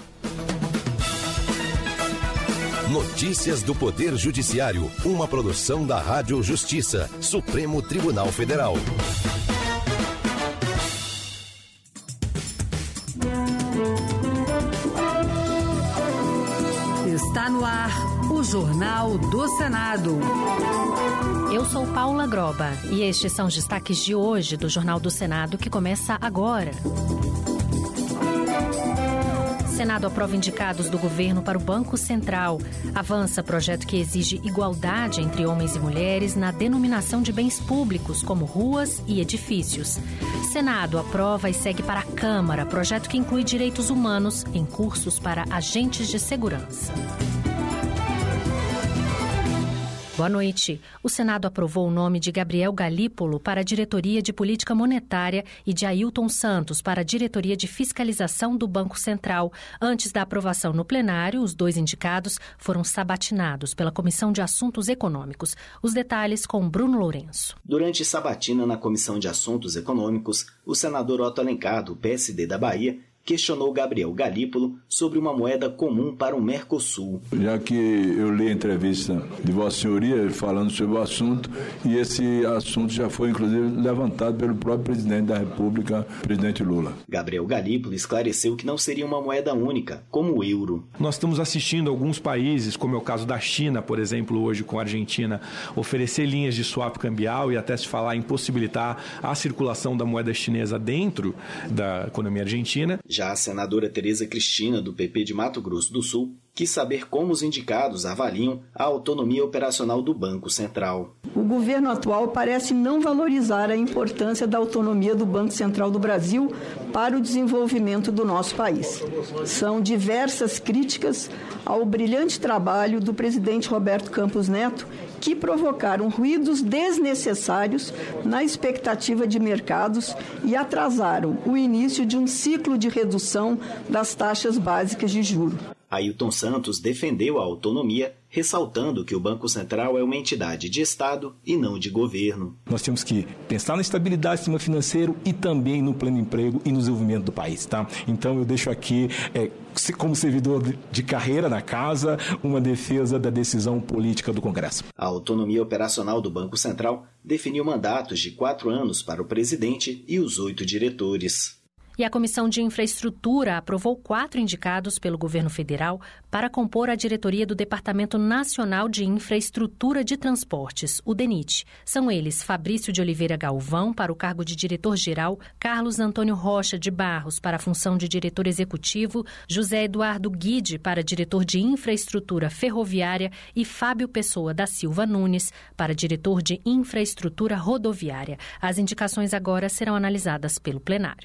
Notícias do Poder Judiciário, uma produção da Rádio Justiça, Supremo Tribunal Federal. Está no ar o Jornal do Senado. Eu sou Paula Groba e estes são os destaques de hoje do Jornal do Senado que começa agora. Senado aprova indicados do governo para o Banco Central. Avança projeto que exige igualdade entre homens e mulheres na denominação de bens públicos, como ruas e edifícios. Senado aprova e segue para a Câmara projeto que inclui direitos humanos em cursos para agentes de segurança. Boa noite. O Senado aprovou o nome de Gabriel Galípolo para a Diretoria de Política Monetária e de Ailton Santos para a Diretoria de Fiscalização do Banco Central. Antes da aprovação no plenário, os dois indicados foram sabatinados pela Comissão de Assuntos Econômicos. Os detalhes com Bruno Lourenço. Durante sabatina na Comissão de Assuntos Econômicos, o senador Otto Alencar, do PSD da Bahia, questionou Gabriel Galípolo sobre uma moeda comum para o Mercosul. Já que eu li a entrevista de Vossa Senhoria falando sobre o assunto, e esse assunto já foi inclusive levantado pelo próprio presidente da República, presidente Lula. Gabriel Galípolo esclareceu que não seria uma moeda única, como o euro. Nós estamos assistindo alguns países, como é o caso da China, por exemplo, hoje com a Argentina, oferecer linhas de swap cambial e até se falar em possibilitar a circulação da moeda chinesa dentro da economia argentina. Já a senadora Tereza Cristina, do PP de Mato Grosso do Sul, quis saber como os indicados avaliam a autonomia operacional do Banco Central. O governo atual parece não valorizar a importância da autonomia do Banco Central do Brasil para o desenvolvimento do nosso país. São diversas críticas ao brilhante trabalho do presidente Roberto Campos Neto, que provocaram ruídos desnecessários na expectativa de mercados e atrasaram o início de um ciclo de redução das taxas básicas de juros. Ailton Santos defendeu a autonomia, ressaltando que o Banco Central é uma entidade de Estado e não de governo. Nós temos que pensar na estabilidade do sistema financeiro e também no pleno emprego e no desenvolvimento do país, tá? Então eu deixo aqui, como servidor de carreira na casa, uma defesa da decisão política do Congresso. A autonomia operacional do Banco Central definiu mandatos de 4 anos para o presidente e os 8 diretores. E a Comissão de Infraestrutura aprovou 4 indicados pelo governo federal para compor a diretoria do Departamento Nacional de Infraestrutura de Transportes, o DENIT. São eles Fabrício de Oliveira Galvão para o cargo de diretor-geral, Carlos Antônio Rocha de Barros para a função de diretor executivo, José Eduardo Guide para diretor de Infraestrutura Ferroviária e Fábio Pessoa da Silva Nunes para diretor de Infraestrutura Rodoviária. As indicações agora serão analisadas pelo plenário.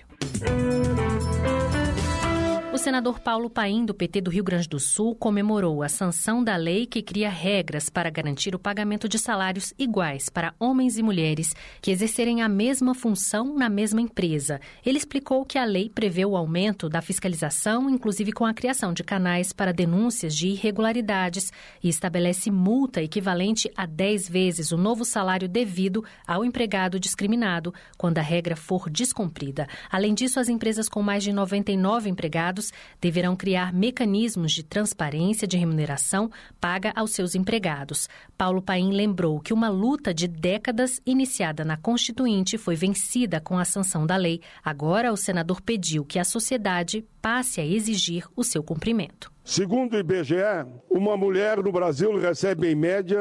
O senador Paulo Paim, do PT do Rio Grande do Sul, comemorou a sanção da lei que cria regras para garantir o pagamento de salários iguais para homens e mulheres que exercerem a mesma função na mesma empresa. Ele explicou que a lei prevê o aumento da fiscalização, inclusive com a criação de canais para denúncias de irregularidades, e estabelece multa equivalente a 10 vezes o novo salário devido ao empregado discriminado quando a regra for descumprida. Além disso, as empresas com mais de 99 empregados deverão criar mecanismos de transparência de remuneração paga aos seus empregados. Paulo Paim lembrou que uma luta de décadas iniciada na Constituinte foi vencida com a sanção da lei. Agora, o senador pediu que a sociedade passe a exigir o seu cumprimento. Segundo o IBGE, uma mulher no Brasil recebe, em média,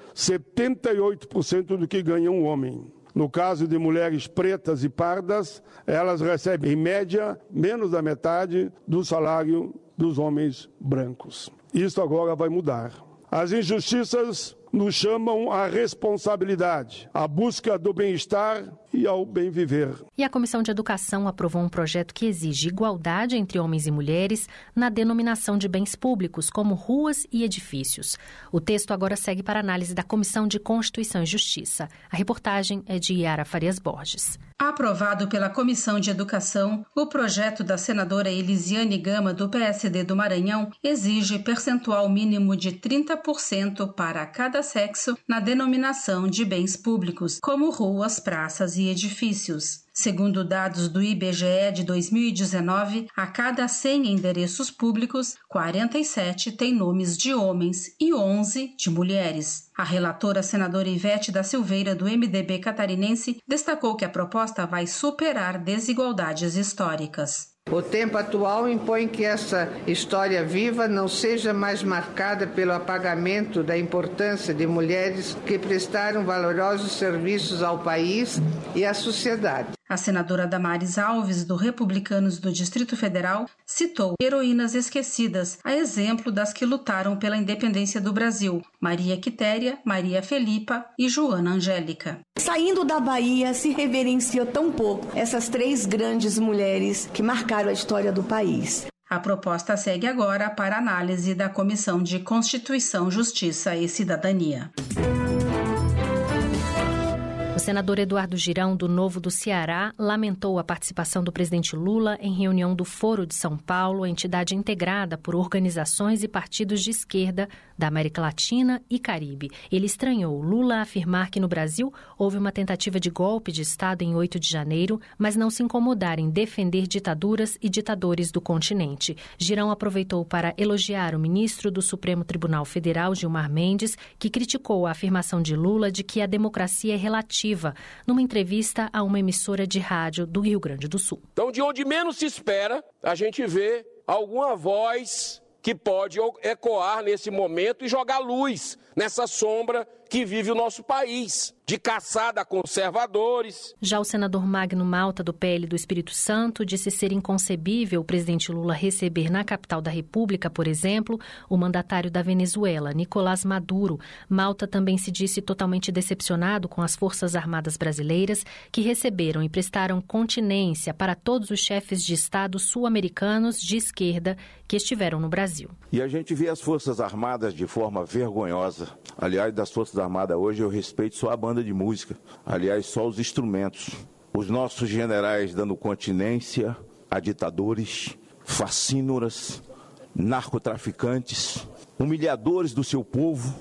78% do que ganha um homem. No caso de mulheres pretas e pardas, elas recebem, em média, menos da metade do salário dos homens brancos. Isso agora vai mudar. As injustiças nos chamam à responsabilidade, à busca do bem-estar e ao bem viver. E a Comissão de Educação aprovou um projeto que exige igualdade entre homens e mulheres na denominação de bens públicos, como ruas e edifícios. O texto agora segue para análise da Comissão de Constituição e Justiça. A reportagem é de Yara Farias Borges. Aprovado pela Comissão de Educação, o projeto da senadora Elisiane Gama, do PSD do Maranhão, exige percentual mínimo de 30% para cada sexo na denominação de bens públicos, como ruas, praças e edifícios. Segundo dados do IBGE de 2019, a cada 100 endereços públicos, 47 têm nomes de homens e 11 de mulheres. A relatora senadora Ivete da Silveira, do MDB catarinense, destacou que a proposta vai superar desigualdades históricas. O tempo atual impõe que essa história viva não seja mais marcada pelo apagamento da importância de mulheres que prestaram valorosos serviços ao país e à sociedade. A senadora Damares Alves, do Republicanos do Distrito Federal, citou heroínas esquecidas, a exemplo das que lutaram pela independência do Brasil: Maria Quitéria, Maria Felipa e Joana Angélica. Saindo da Bahia, se reverencia tão pouco essas 3 grandes mulheres que marcaram a história do país. A proposta segue agora para análise da Comissão de Constituição, Justiça e Cidadania. O senador Eduardo Girão, do Novo do Ceará, lamentou a participação do presidente Lula em reunião do Foro de São Paulo, entidade integrada por organizações e partidos de esquerda da América Latina e Caribe. Ele estranhou Lula afirmar que no Brasil houve uma tentativa de golpe de Estado em 8 de janeiro, mas não se incomodar em defender ditaduras e ditadores do continente. Girão aproveitou para elogiar o ministro do Supremo Tribunal Federal, Gilmar Mendes, que criticou a afirmação de Lula de que a democracia é relativa, numa entrevista a uma emissora de rádio do Rio Grande do Sul. Então, de onde menos se espera, a gente vê alguma voz que pode ecoar nesse momento e jogar luz nessa sombra que vive o nosso país, de caçada a conservadores. Já o senador Magno Malta, do PL do Espírito Santo, disse ser inconcebível o presidente Lula receber na capital da República, por exemplo, o mandatário da Venezuela, Nicolás Maduro. Malta também se disse totalmente decepcionado com as Forças Armadas brasileiras, que receberam e prestaram continência para todos os chefes de Estado sul-americanos de esquerda que estiveram no Brasil. E a gente vê as Forças Armadas de forma vergonhosa. Aliás, das Forças Armadas hoje eu respeito só a banda de música. Aliás, só os instrumentos. Os nossos generais dando continência a ditadores, facínoras, narcotraficantes, humilhadores do seu povo.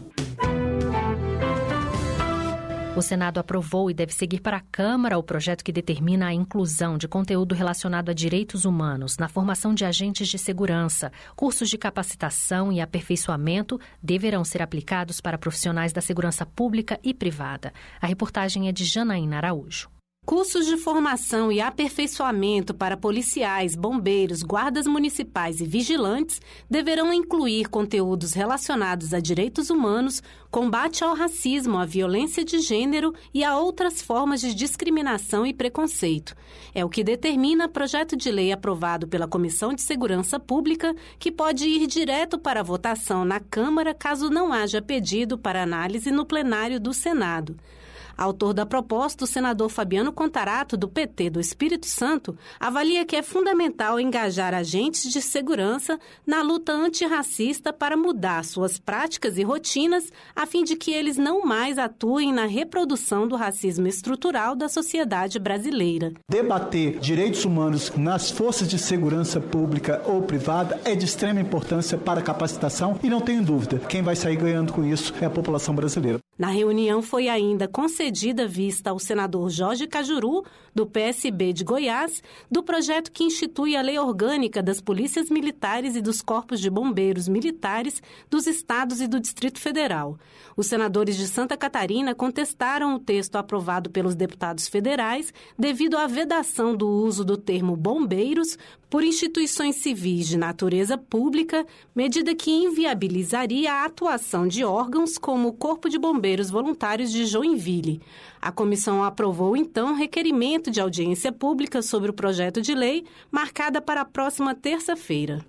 O Senado aprovou e deve seguir para a Câmara o projeto que determina a inclusão de conteúdo relacionado a direitos humanos na formação de agentes de segurança. Cursos de capacitação e aperfeiçoamento deverão ser aplicados para profissionais da segurança pública e privada. A reportagem é de Janaína Araújo. Cursos de formação e aperfeiçoamento para policiais, bombeiros, guardas municipais e vigilantes deverão incluir conteúdos relacionados a direitos humanos, combate ao racismo, à violência de gênero e a outras formas de discriminação e preconceito. É o que determina o projeto de lei aprovado pela Comissão de Segurança Pública, que pode ir direto para a votação na Câmara caso não haja pedido para análise no plenário do Senado. Autor da proposta, o senador Fabiano Contarato, do PT do Espírito Santo, avalia que é fundamental engajar agentes de segurança na luta antirracista para mudar suas práticas e rotinas, a fim de que eles não mais atuem na reprodução do racismo estrutural da sociedade brasileira. Debater direitos humanos nas forças de segurança pública ou privada é de extrema importância para a capacitação e não tenho dúvida, quem vai sair ganhando com isso é a população brasileira. Na reunião foi ainda concedida vista ao senador Jorge Cajuru, do PSB de Goiás, do projeto que institui a Lei Orgânica das Polícias Militares e dos Corpos de Bombeiros Militares dos Estados e do Distrito Federal. Os senadores de Santa Catarina contestaram o texto aprovado pelos deputados federais devido à vedação do uso do termo bombeiros por instituições civis de natureza pública, medida que inviabilizaria a atuação de órgãos como o Corpo de Bombeiros Bombeiros Voluntários de Joinville. A comissão aprovou, então, requerimento de audiência pública sobre o projeto de lei, marcada para a próxima terça-feira.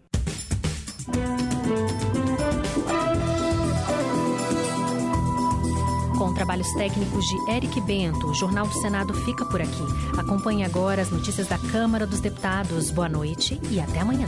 Com trabalhos técnicos de Eric Bento, o Jornal do Senado fica por aqui. Acompanhe agora as notícias da Câmara dos Deputados. Boa noite e até amanhã.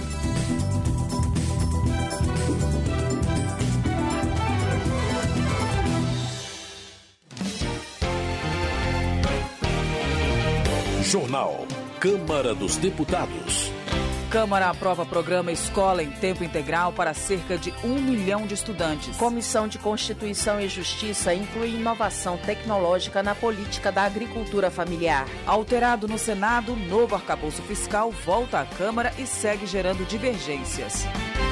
Jornal Câmara dos Deputados. Câmara aprova programa Escola em Tempo Integral para cerca de 1 milhão de estudantes. Comissão de Constituição e Justiça inclui inovação tecnológica na política da agricultura familiar. Alterado no Senado, novo arcabouço fiscal volta à Câmara e segue gerando divergências.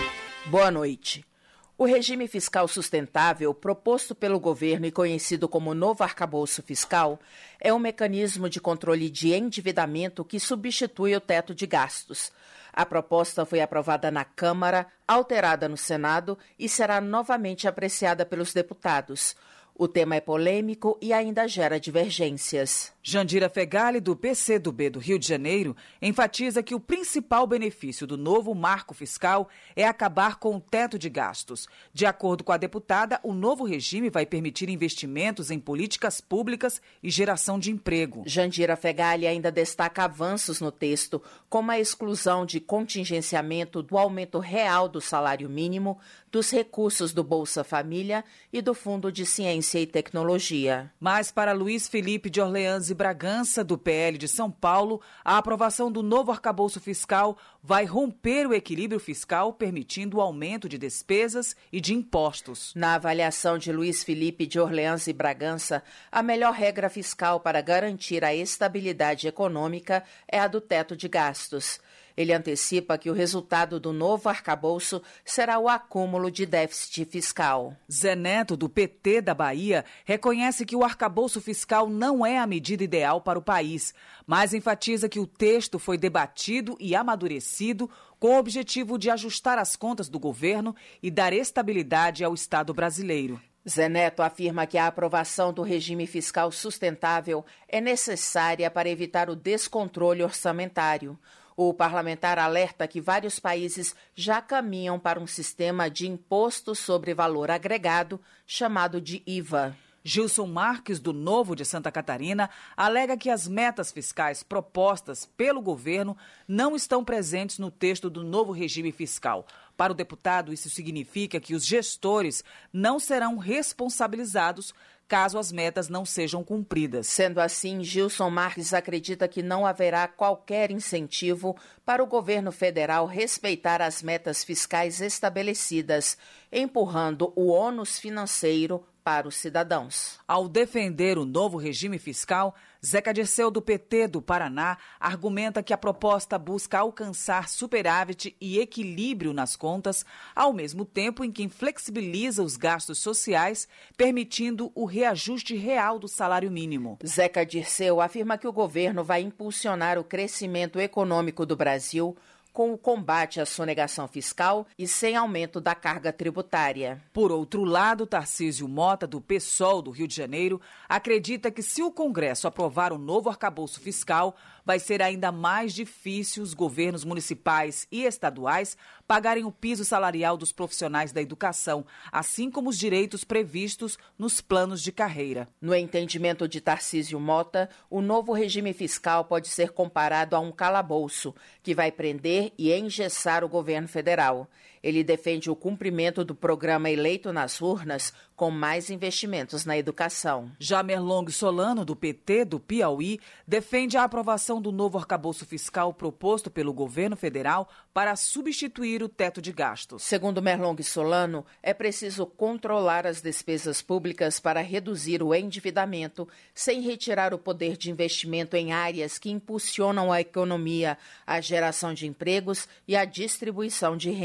Boa noite. O regime fiscal sustentável, proposto pelo governo e conhecido como novo arcabouço fiscal, é um mecanismo de controle de endividamento que substitui o teto de gastos. A proposta foi aprovada na Câmara, alterada no Senado e será novamente apreciada pelos deputados. O tema é polêmico e ainda gera divergências. Jandira Fegali, do PCdoB do Rio de Janeiro, enfatiza que o principal benefício do novo marco fiscal é acabar com o teto de gastos. De acordo com a deputada, o novo regime vai permitir investimentos em políticas públicas e geração de emprego. Jandira Fegali ainda destaca avanços no texto, como a exclusão de contingenciamento do aumento real do salário mínimo, dos recursos do Bolsa Família e do Fundo de Ciência e Tecnologia. Mas para Luiz Felipe de Orleans e Bragança, do PL de São Paulo, a aprovação do novo arcabouço fiscal vai romper o equilíbrio fiscal, permitindo o aumento de despesas e de impostos. Na avaliação de Luiz Felipe de Orleans e Bragança, a melhor regra fiscal para garantir a estabilidade econômica é a do teto de gastos. Ele antecipa que o resultado do novo arcabouço será o acúmulo de déficit fiscal. Zé Neto, do PT da Bahia, reconhece que o arcabouço fiscal não é a medida ideal para o país, mas enfatiza que o texto foi debatido e amadurecido com o objetivo de ajustar as contas do governo e dar estabilidade ao Estado brasileiro. Zé Neto afirma que a aprovação do regime fiscal sustentável é necessária para evitar o descontrole orçamentário. O parlamentar alerta que vários países já caminham para um sistema de imposto sobre valor agregado, chamado de IVA. Gilson Marques, do Novo de Santa Catarina, alega que as metas fiscais propostas pelo governo não estão presentes no texto do novo regime fiscal. Para o deputado, isso significa que os gestores não serão responsabilizados caso as metas não sejam cumpridas. Sendo assim, Gilson Marques acredita que não haverá qualquer incentivo para o governo federal respeitar as metas fiscais estabelecidas, empurrando o ônus financeiro para os cidadãos. Ao defender o novo regime fiscal, Zeca Dirceu, do PT do Paraná, argumenta que a proposta busca alcançar superávit e equilíbrio nas contas, ao mesmo tempo em que flexibiliza os gastos sociais, permitindo o reajuste real do salário mínimo. Zeca Dirceu afirma que o governo vai impulsionar o crescimento econômico do Brasil com o combate à sonegação fiscal e sem aumento da carga tributária. Por outro lado, Tarcísio Mota, do PSOL do Rio de Janeiro, acredita que se o Congresso aprovar o novo arcabouço fiscal, vai ser ainda mais difícil os governos municipais e estaduais pagarem o piso salarial dos profissionais da educação, assim como os direitos previstos nos planos de carreira. No entendimento de Tarcísio Mota, o novo regime fiscal pode ser comparado a um calabouço, que vai prender e engessar o governo federal. Ele defende o cumprimento do programa eleito nas urnas com mais investimentos na educação. Já Merlong Solano, do PT do Piauí, defende a aprovação do novo arcabouço fiscal proposto pelo governo federal para substituir o teto de gastos. Segundo Merlong Solano, é preciso controlar as despesas públicas para reduzir o endividamento, sem retirar o poder de investimento em áreas que impulsionam a economia, a geração de empregos e a distribuição de renda.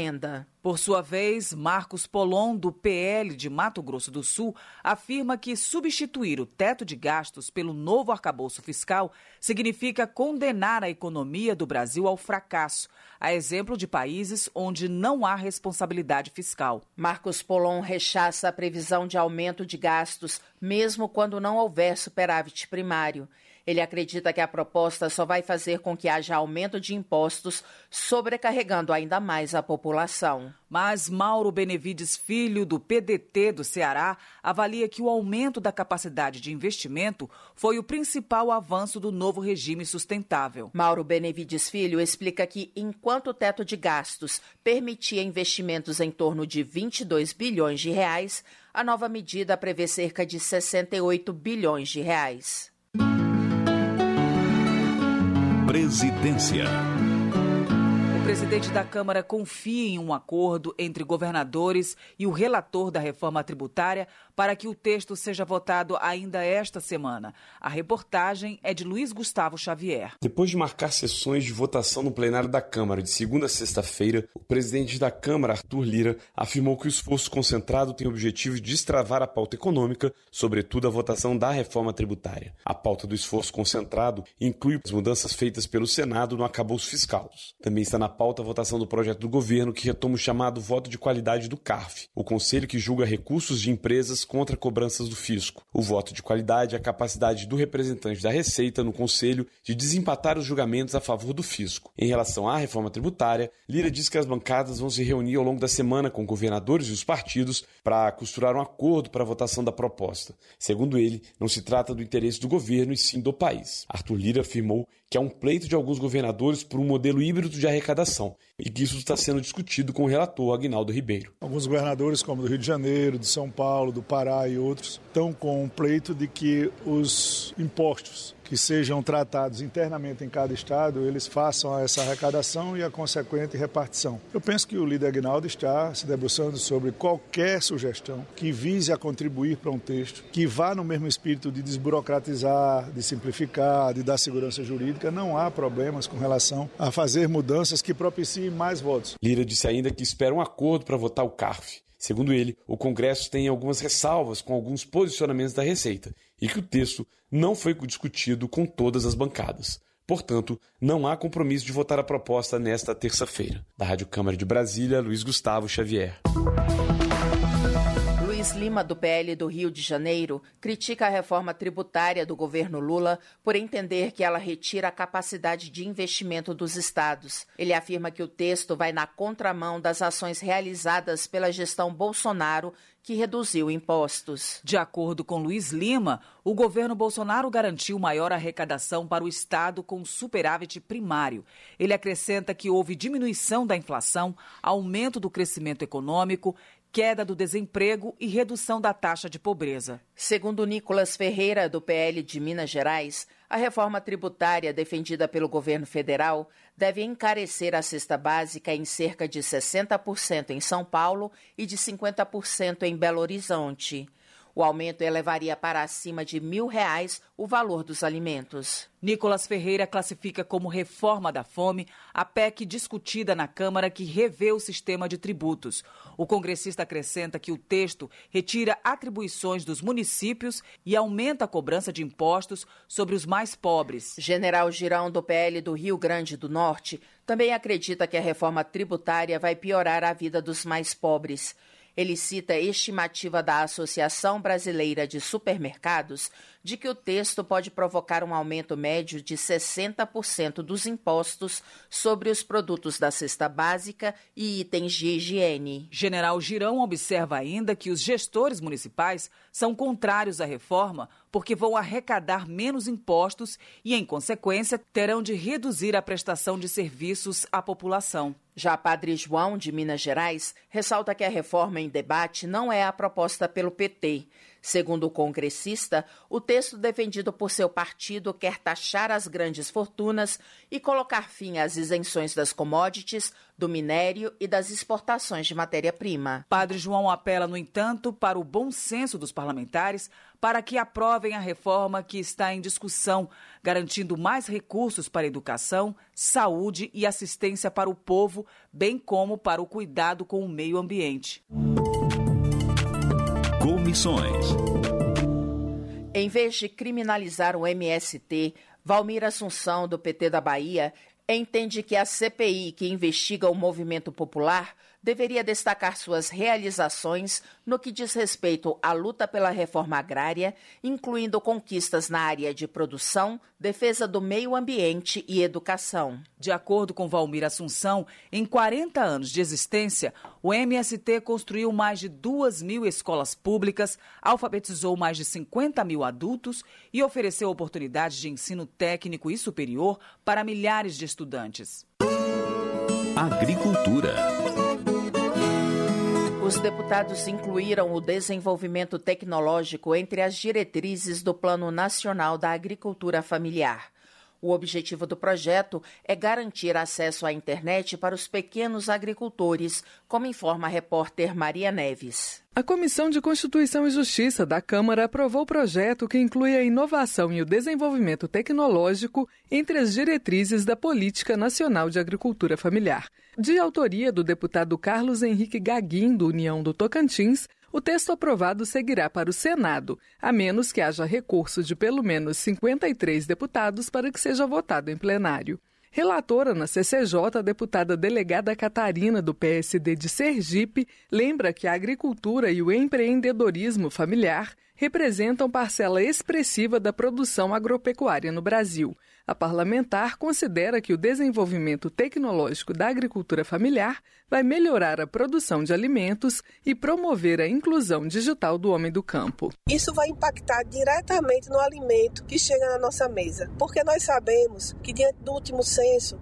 Por sua vez, Marcos Polon, do PL de Mato Grosso do Sul, afirma que substituir o teto de gastos pelo novo arcabouço fiscal significa condenar a economia do Brasil ao fracasso, a exemplo de países onde não há responsabilidade fiscal. Marcos Polon rechaça a previsão de aumento de gastos, mesmo quando não houver superávit primário. Ele acredita que a proposta só vai fazer com que haja aumento de impostos, sobrecarregando ainda mais a população. Mas Mauro Benevides Filho, do PDT do Ceará, avalia que o aumento da capacidade de investimento foi o principal avanço do novo regime sustentável. Mauro Benevides Filho explica que, enquanto o teto de gastos permitia investimentos em torno de 22 bilhões de reais, a nova medida prevê cerca de 68 bilhões de reais. Presidência. O presidente da Câmara confia em um acordo entre governadores e o relator da reforma tributária para que o texto seja votado ainda esta semana. A reportagem é de Luiz Gustavo Xavier. Depois de marcar sessões de votação no plenário da Câmara de segunda a sexta-feira, o presidente da Câmara, Arthur Lira, afirmou que o esforço concentrado tem o objetivo de destravar a pauta econômica, sobretudo a votação da reforma tributária. A pauta do esforço concentrado inclui as mudanças feitas pelo Senado no arcabouço fiscal. Também está na pauta a votação do projeto do governo que retoma o chamado voto de qualidade do CARF, o conselho que julga recursos de empresas contra cobranças do fisco. O voto de qualidade é a capacidade do representante da Receita no conselho de desempatar os julgamentos a favor do fisco. Em relação à reforma tributária, Lira diz que as bancadas vão se reunir ao longo da semana com governadores e os partidos para costurar um acordo para a votação da proposta. Segundo ele, não se trata do interesse do governo e sim do país. Arthur Lira afirmou que há um pleito de alguns governadores por um modelo híbrido de arrecadação e que isso está sendo discutido com o relator Aguinaldo Ribeiro. Alguns governadores, como do Rio de Janeiro, de São Paulo, do Pará e outros, estão com um pleito de que os impostos que sejam tratados internamente em cada estado, eles façam essa arrecadação e a consequente repartição. Eu penso que o líder Aguinaldo está se debruçando sobre qualquer sugestão que vise a contribuir para um texto que vá no mesmo espírito de desburocratizar, de simplificar, de dar segurança jurídica. Não há problemas com relação a fazer mudanças que propiciem mais votos. Lira disse ainda que espera um acordo para votar o CARF. Segundo ele, o Congresso tem algumas ressalvas com alguns posicionamentos da Receita e que o texto não foi discutido com todas as bancadas. Portanto, não há compromisso de votar a proposta nesta terça-feira. Da Rádio Câmara de Brasília, Luiz Gustavo Xavier. Luiz Lima, do PL do Rio de Janeiro, critica a reforma tributária do governo Lula por entender que ela retira a capacidade de investimento dos estados. Ele afirma que o texto vai na contramão das ações realizadas pela gestão Bolsonaro, que reduziu impostos. De acordo com Luiz Lima, o governo Bolsonaro garantiu maior arrecadação para o Estado com superávit primário. Ele acrescenta que houve diminuição da inflação, aumento do crescimento econômico, queda do desemprego e redução da taxa de pobreza. Segundo Nicolas Ferreira, do PL de Minas Gerais, a reforma tributária defendida pelo governo federal deve encarecer a cesta básica em cerca de 60% em São Paulo e de 50% em Belo Horizonte. O aumento elevaria para acima de R$1.000 o valor dos alimentos. Nicolas Ferreira classifica como reforma da fome a PEC discutida na Câmara que revê o sistema de tributos. O congressista acrescenta que o texto retira atribuições dos municípios e aumenta a cobrança de impostos sobre os mais pobres. General Girão, do PL do Rio Grande do Norte, também acredita que a reforma tributária vai piorar a vida dos mais pobres. Ele cita a estimativa da Associação Brasileira de Supermercados de que o texto pode provocar um aumento médio de 60% dos impostos sobre os produtos da cesta básica e itens de higiene. General Girão observa ainda que os gestores municipais são contrários à reforma porque vão arrecadar menos impostos e, em consequência, terão de reduzir a prestação de serviços à população. Já Padre João, de Minas Gerais, ressalta que a reforma em debate não é a proposta pelo PT. Segundo o congressista, o texto defendido por seu partido quer taxar as grandes fortunas e colocar fim às isenções das commodities, do minério e das exportações de matéria-prima. Padre João apela, no entanto, para o bom senso dos parlamentares para que aprovem a reforma que está em discussão, garantindo mais recursos para educação, saúde e assistência para o povo, bem como para o cuidado com o meio ambiente. Comissões. Em vez de criminalizar o MST, Valmir Assunção, do PT da Bahia, entende que a CPI, que investiga o movimento popular, deveria destacar suas realizações no que diz respeito à luta pela reforma agrária, incluindo conquistas na área de produção, defesa do meio ambiente e educação. De acordo com Valmir Assunção, em 40 anos de existência, o MST construiu mais de 2.000 escolas públicas, alfabetizou mais de 50 mil adultos e ofereceu oportunidades de ensino técnico e superior para milhares de estudantes. Agricultura. Os deputados incluíram o desenvolvimento tecnológico entre as diretrizes do Plano Nacional da Agricultura Familiar. O objetivo do projeto é garantir acesso à internet para os pequenos agricultores, como informa a repórter Maria Neves. A Comissão de Constituição e Justiça da Câmara aprovou o projeto que inclui a inovação e o desenvolvimento tecnológico entre as diretrizes da Política Nacional de Agricultura Familiar. De autoria do deputado Carlos Henrique Gaguin, do União do Tocantins, o texto aprovado seguirá para o Senado, a menos que haja recurso de pelo menos 53 deputados para que seja votado em plenário. Relatora na CCJ, a deputada delegada Catarina, do PSD de Sergipe, lembra que a agricultura e o empreendedorismo familiar representam parcela expressiva da produção agropecuária no Brasil. A parlamentar considera que o desenvolvimento tecnológico da agricultura familiar vai melhorar a produção de alimentos e promover a inclusão digital do homem do campo. Isso vai impactar diretamente no alimento que chega na nossa mesa, porque nós sabemos que, diante do último censo,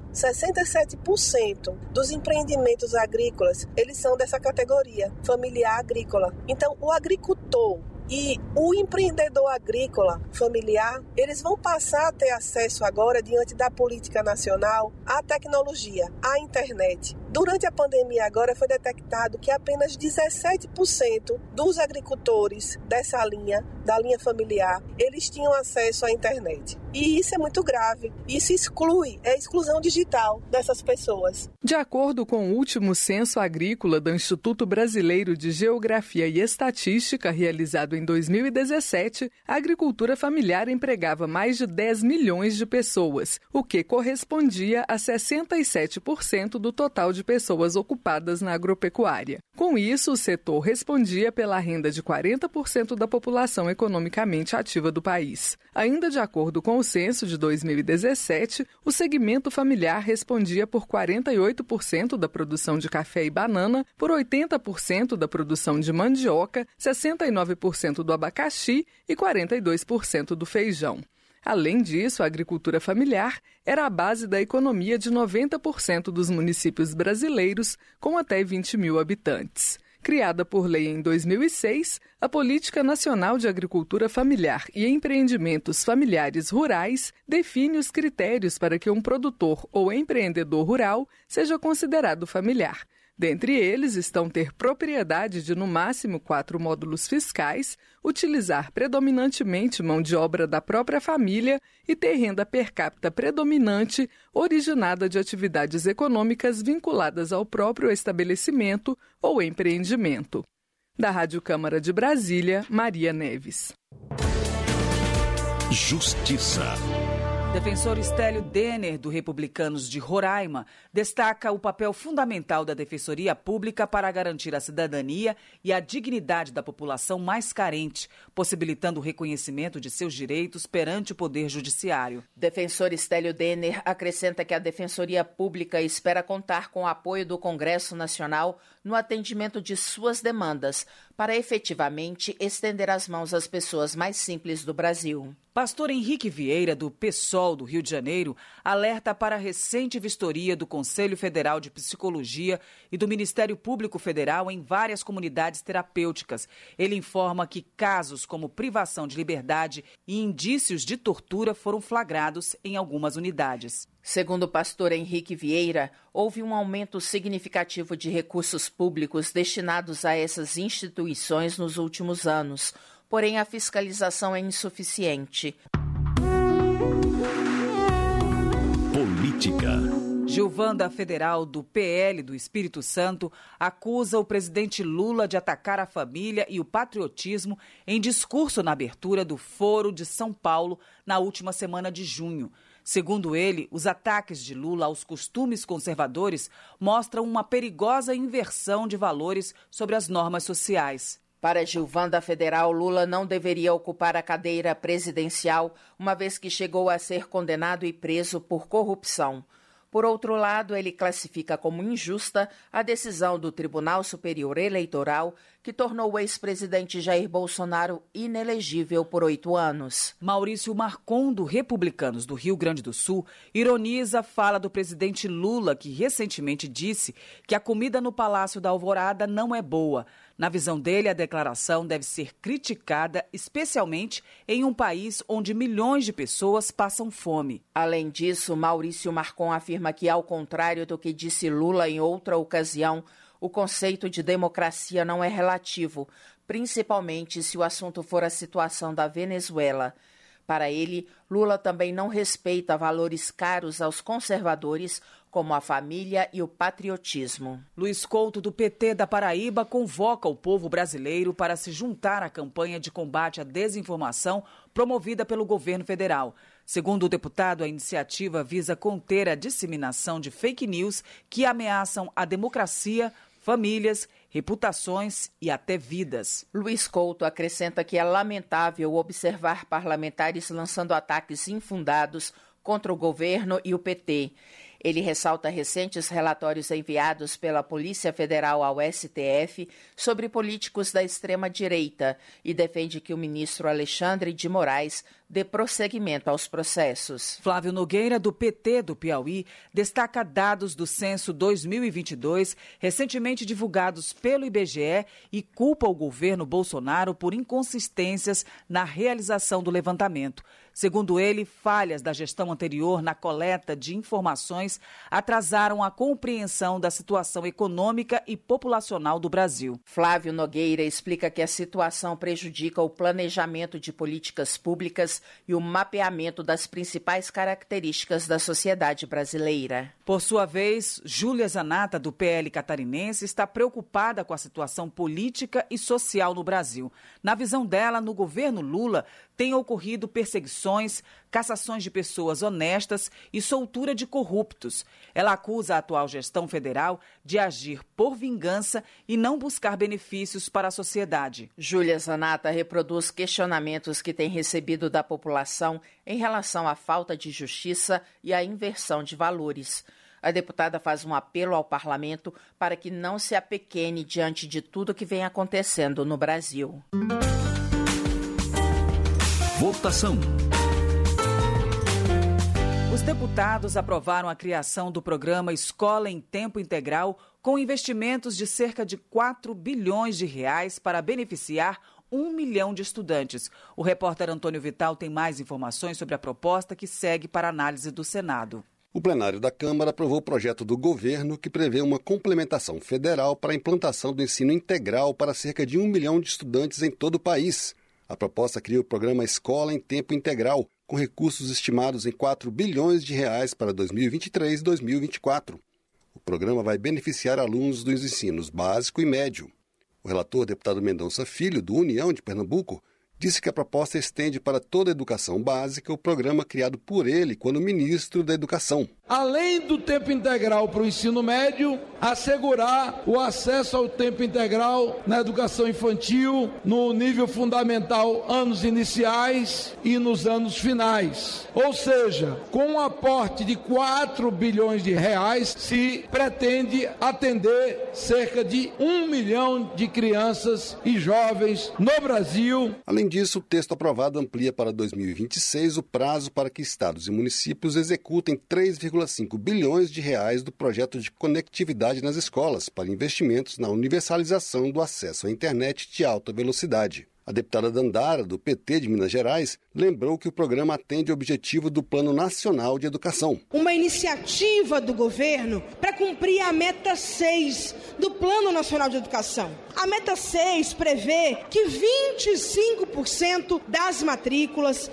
67% dos empreendimentos agrícolas, eles são dessa categoria, familiar agrícola. Então, o agricultor e o empreendedor agrícola familiar, eles vão passar a ter acesso agora, diante da política nacional, à tecnologia, à internet. Durante a pandemia agora foi detectado que apenas 17% dos agricultores dessa linha, da linha familiar, eles tinham acesso à internet. E isso é muito grave. Isso exclui, é a exclusão digital dessas pessoas. De acordo com o último censo agrícola do Instituto Brasileiro de Geografia e Estatística, realizado em 2017, a agricultura familiar empregava mais de 10 milhões de pessoas, o que correspondia a 67% do total de pessoas ocupadas na agropecuária. Com isso, o setor respondia pela renda de 40% da população economicamente ativa do país. Ainda de acordo com o censo de 2017, o segmento familiar respondia por 48% da produção de café e banana, por 80% da produção de mandioca, 69% do abacaxi e 42% do feijão. Além disso, a agricultura familiar era a base da economia de 90% dos municípios brasileiros com até 20 mil habitantes. Criada por lei em 2006, a Política Nacional de Agricultura Familiar e Empreendimentos Familiares Rurais define os critérios para que um produtor ou empreendedor rural seja considerado familiar. Dentre eles estão ter propriedade de no máximo 4 módulos fiscais, utilizar predominantemente mão de obra da própria família e ter renda per capita predominante originada de atividades econômicas vinculadas ao próprio estabelecimento ou empreendimento. Da Rádio Câmara de Brasília, Maria Neves. Justiça. Defensor Estélio Denner, do Republicanos de Roraima, destaca o papel fundamental da Defensoria Pública para garantir a cidadania e a dignidade da população mais carente, possibilitando o reconhecimento de seus direitos perante o Poder Judiciário. Defensor Estélio Denner acrescenta que a Defensoria Pública espera contar com o apoio do Congresso Nacional no atendimento de suas demandas, para efetivamente estender as mãos às pessoas mais simples do Brasil. Pastor Henrique Vieira, do PSOL do Rio de Janeiro, alerta para a recente vistoria do Conselho Federal de Psicologia e do Ministério Público Federal em várias comunidades terapêuticas. Ele informa que casos como privação de liberdade e indícios de tortura foram flagrados em algumas unidades. Segundo o pastor Henrique Vieira, houve um aumento significativo de recursos públicos destinados a essas instituições nos últimos anos. Porém, a fiscalização é insuficiente. Política. Gilvanda Federal, do PL do Espírito Santo, acusa o presidente Lula de atacar a família e o patriotismo em discurso na abertura do Foro de São Paulo na última semana de junho. Segundo ele, os ataques de Lula aos costumes conservadores mostram uma perigosa inversão de valores sobre as normas sociais. Para Gilvanda Federal, Lula não deveria ocupar a cadeira presidencial, uma vez que chegou a ser condenado e preso por corrupção. Por outro lado, ele classifica como injusta a decisão do Tribunal Superior Eleitoral, que tornou o ex-presidente Jair Bolsonaro inelegível por 8 anos. Maurício Marcon, do Republicanos do Rio Grande do Sul, ironiza a fala do presidente Lula, que recentemente disse que a comida no Palácio da Alvorada não é boa. Na visão dele, a declaração deve ser criticada, especialmente em um país onde milhões de pessoas passam fome. Além disso, Maurício Marcon afirma que, ao contrário do que disse Lula em outra ocasião, o conceito de democracia não é relativo, principalmente se o assunto for a situação da Venezuela. Para ele, Lula também não respeita valores caros aos conservadores, como a família e o patriotismo. Luiz Couto, do PT da Paraíba, convoca o povo brasileiro para se juntar à campanha de combate à desinformação promovida pelo governo federal. Segundo o deputado, a iniciativa visa conter a disseminação de fake news que ameaçam a democracia, famílias, reputações e até vidas. Luiz Couto acrescenta que é lamentável observar parlamentares lançando ataques infundados contra o governo e o PT. Ele ressalta recentes relatórios enviados pela Polícia Federal ao STF sobre políticos da extrema-direita e defende que o ministro Alexandre de Moraes dê prosseguimento aos processos. Flávio Nogueira, do PT do Piauí, destaca dados do censo 2022, recentemente divulgados pelo IBGE, e culpa o governo Bolsonaro por inconsistências na realização do levantamento. Segundo ele, falhas da gestão anterior na coleta de informações atrasaram a compreensão da situação econômica e populacional do Brasil. Flávio Nogueira explica que a situação prejudica o planejamento de políticas públicas e o mapeamento das principais características da sociedade brasileira. Por sua vez, Júlia Zanata, do PL catarinense, está preocupada com a situação política e social no Brasil. Na visão dela, no governo Lula, tem ocorrido perseguições, cassações de pessoas honestas e soltura de corruptos. Ela acusa a atual gestão federal de agir por vingança e não buscar benefícios para a sociedade. Júlia Zanata reproduz questionamentos que tem recebido da população em relação à falta de justiça e à inversão de valores. A deputada faz um apelo ao parlamento para que não se apequene diante de tudo que vem acontecendo no Brasil. Votação. Os deputados aprovaram a criação do programa Escola em Tempo Integral, com investimentos de cerca de 4 bilhões de reais para beneficiar 1 milhão de estudantes. O repórter Antônio Vital tem mais informações sobre a proposta que segue para análise do Senado. O plenário da Câmara aprovou o projeto do governo que prevê uma complementação federal para a implantação do ensino integral para cerca de 1 milhão de estudantes em todo o país. A proposta cria o programa Escola em Tempo Integral, com recursos estimados em 4 bilhões de reais para 2023 e 2024. O programa vai beneficiar alunos dos ensinos básico e médio. O relator, deputado Mendonça Filho, do União de Pernambuco, disse que a proposta estende para toda a educação básica o programa criado por ele quando ministro da Educação. além do tempo integral para o ensino médio, assegurar o acesso ao tempo integral na educação infantil, no nível fundamental, anos iniciais e nos anos finais. Ou seja, com um aporte de 4 bilhões de reais, se pretende atender cerca de 1 milhão de crianças e jovens no Brasil. Além disso, o texto aprovado amplia para 2026 o prazo para que estados e municípios executem 3,5 bilhões de reais do projeto de conectividade nas escolas para investimentos na universalização do acesso à internet de alta velocidade. A deputada Dandara, do PT de Minas Gerais, lembrou que o programa atende ao objetivo do Plano Nacional de Educação. Uma iniciativa do governo para cumprir a meta 6 do Plano Nacional de Educação. A meta 6 prevê que 25% das matrículas,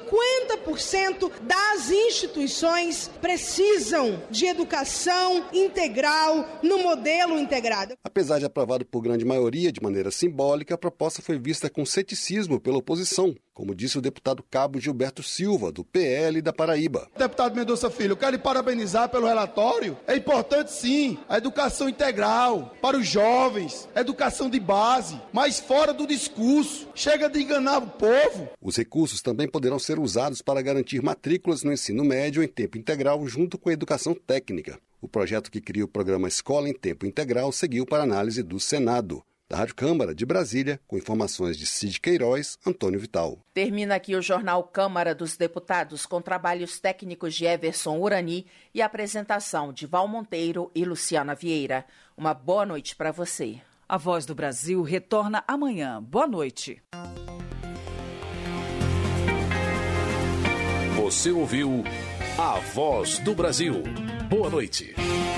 50% das instituições precisam de educação integral no modelo integrado. Apesar de aprovado por grande maioria de maneira simbólica, a proposta foi vista com ceticismo pela oposição, como disse o deputado Cabo Gilberto Silva, do PL da Paraíba. Deputado Mendonça Filho, eu quero lhe parabenizar pelo relatório. É importante sim a educação integral para os jovens, a educação de base, mas fora do discurso. Chega de enganar o povo. Os recursos também poderão ser usados para garantir matrículas no ensino médio em tempo integral junto com a educação técnica. O projeto que cria o programa Escola em Tempo Integral seguiu para análise do Senado. Da Rádio Câmara de Brasília, com informações de Cid Queiroz, Antônio Vital. Termina aqui o Jornal Câmara dos Deputados, com trabalhos técnicos de Everson Urani e apresentação de Val Monteiro e Luciana Vieira. Uma boa noite para você. A Voz do Brasil retorna amanhã. Boa noite. Você ouviu A Voz do Brasil. Boa noite.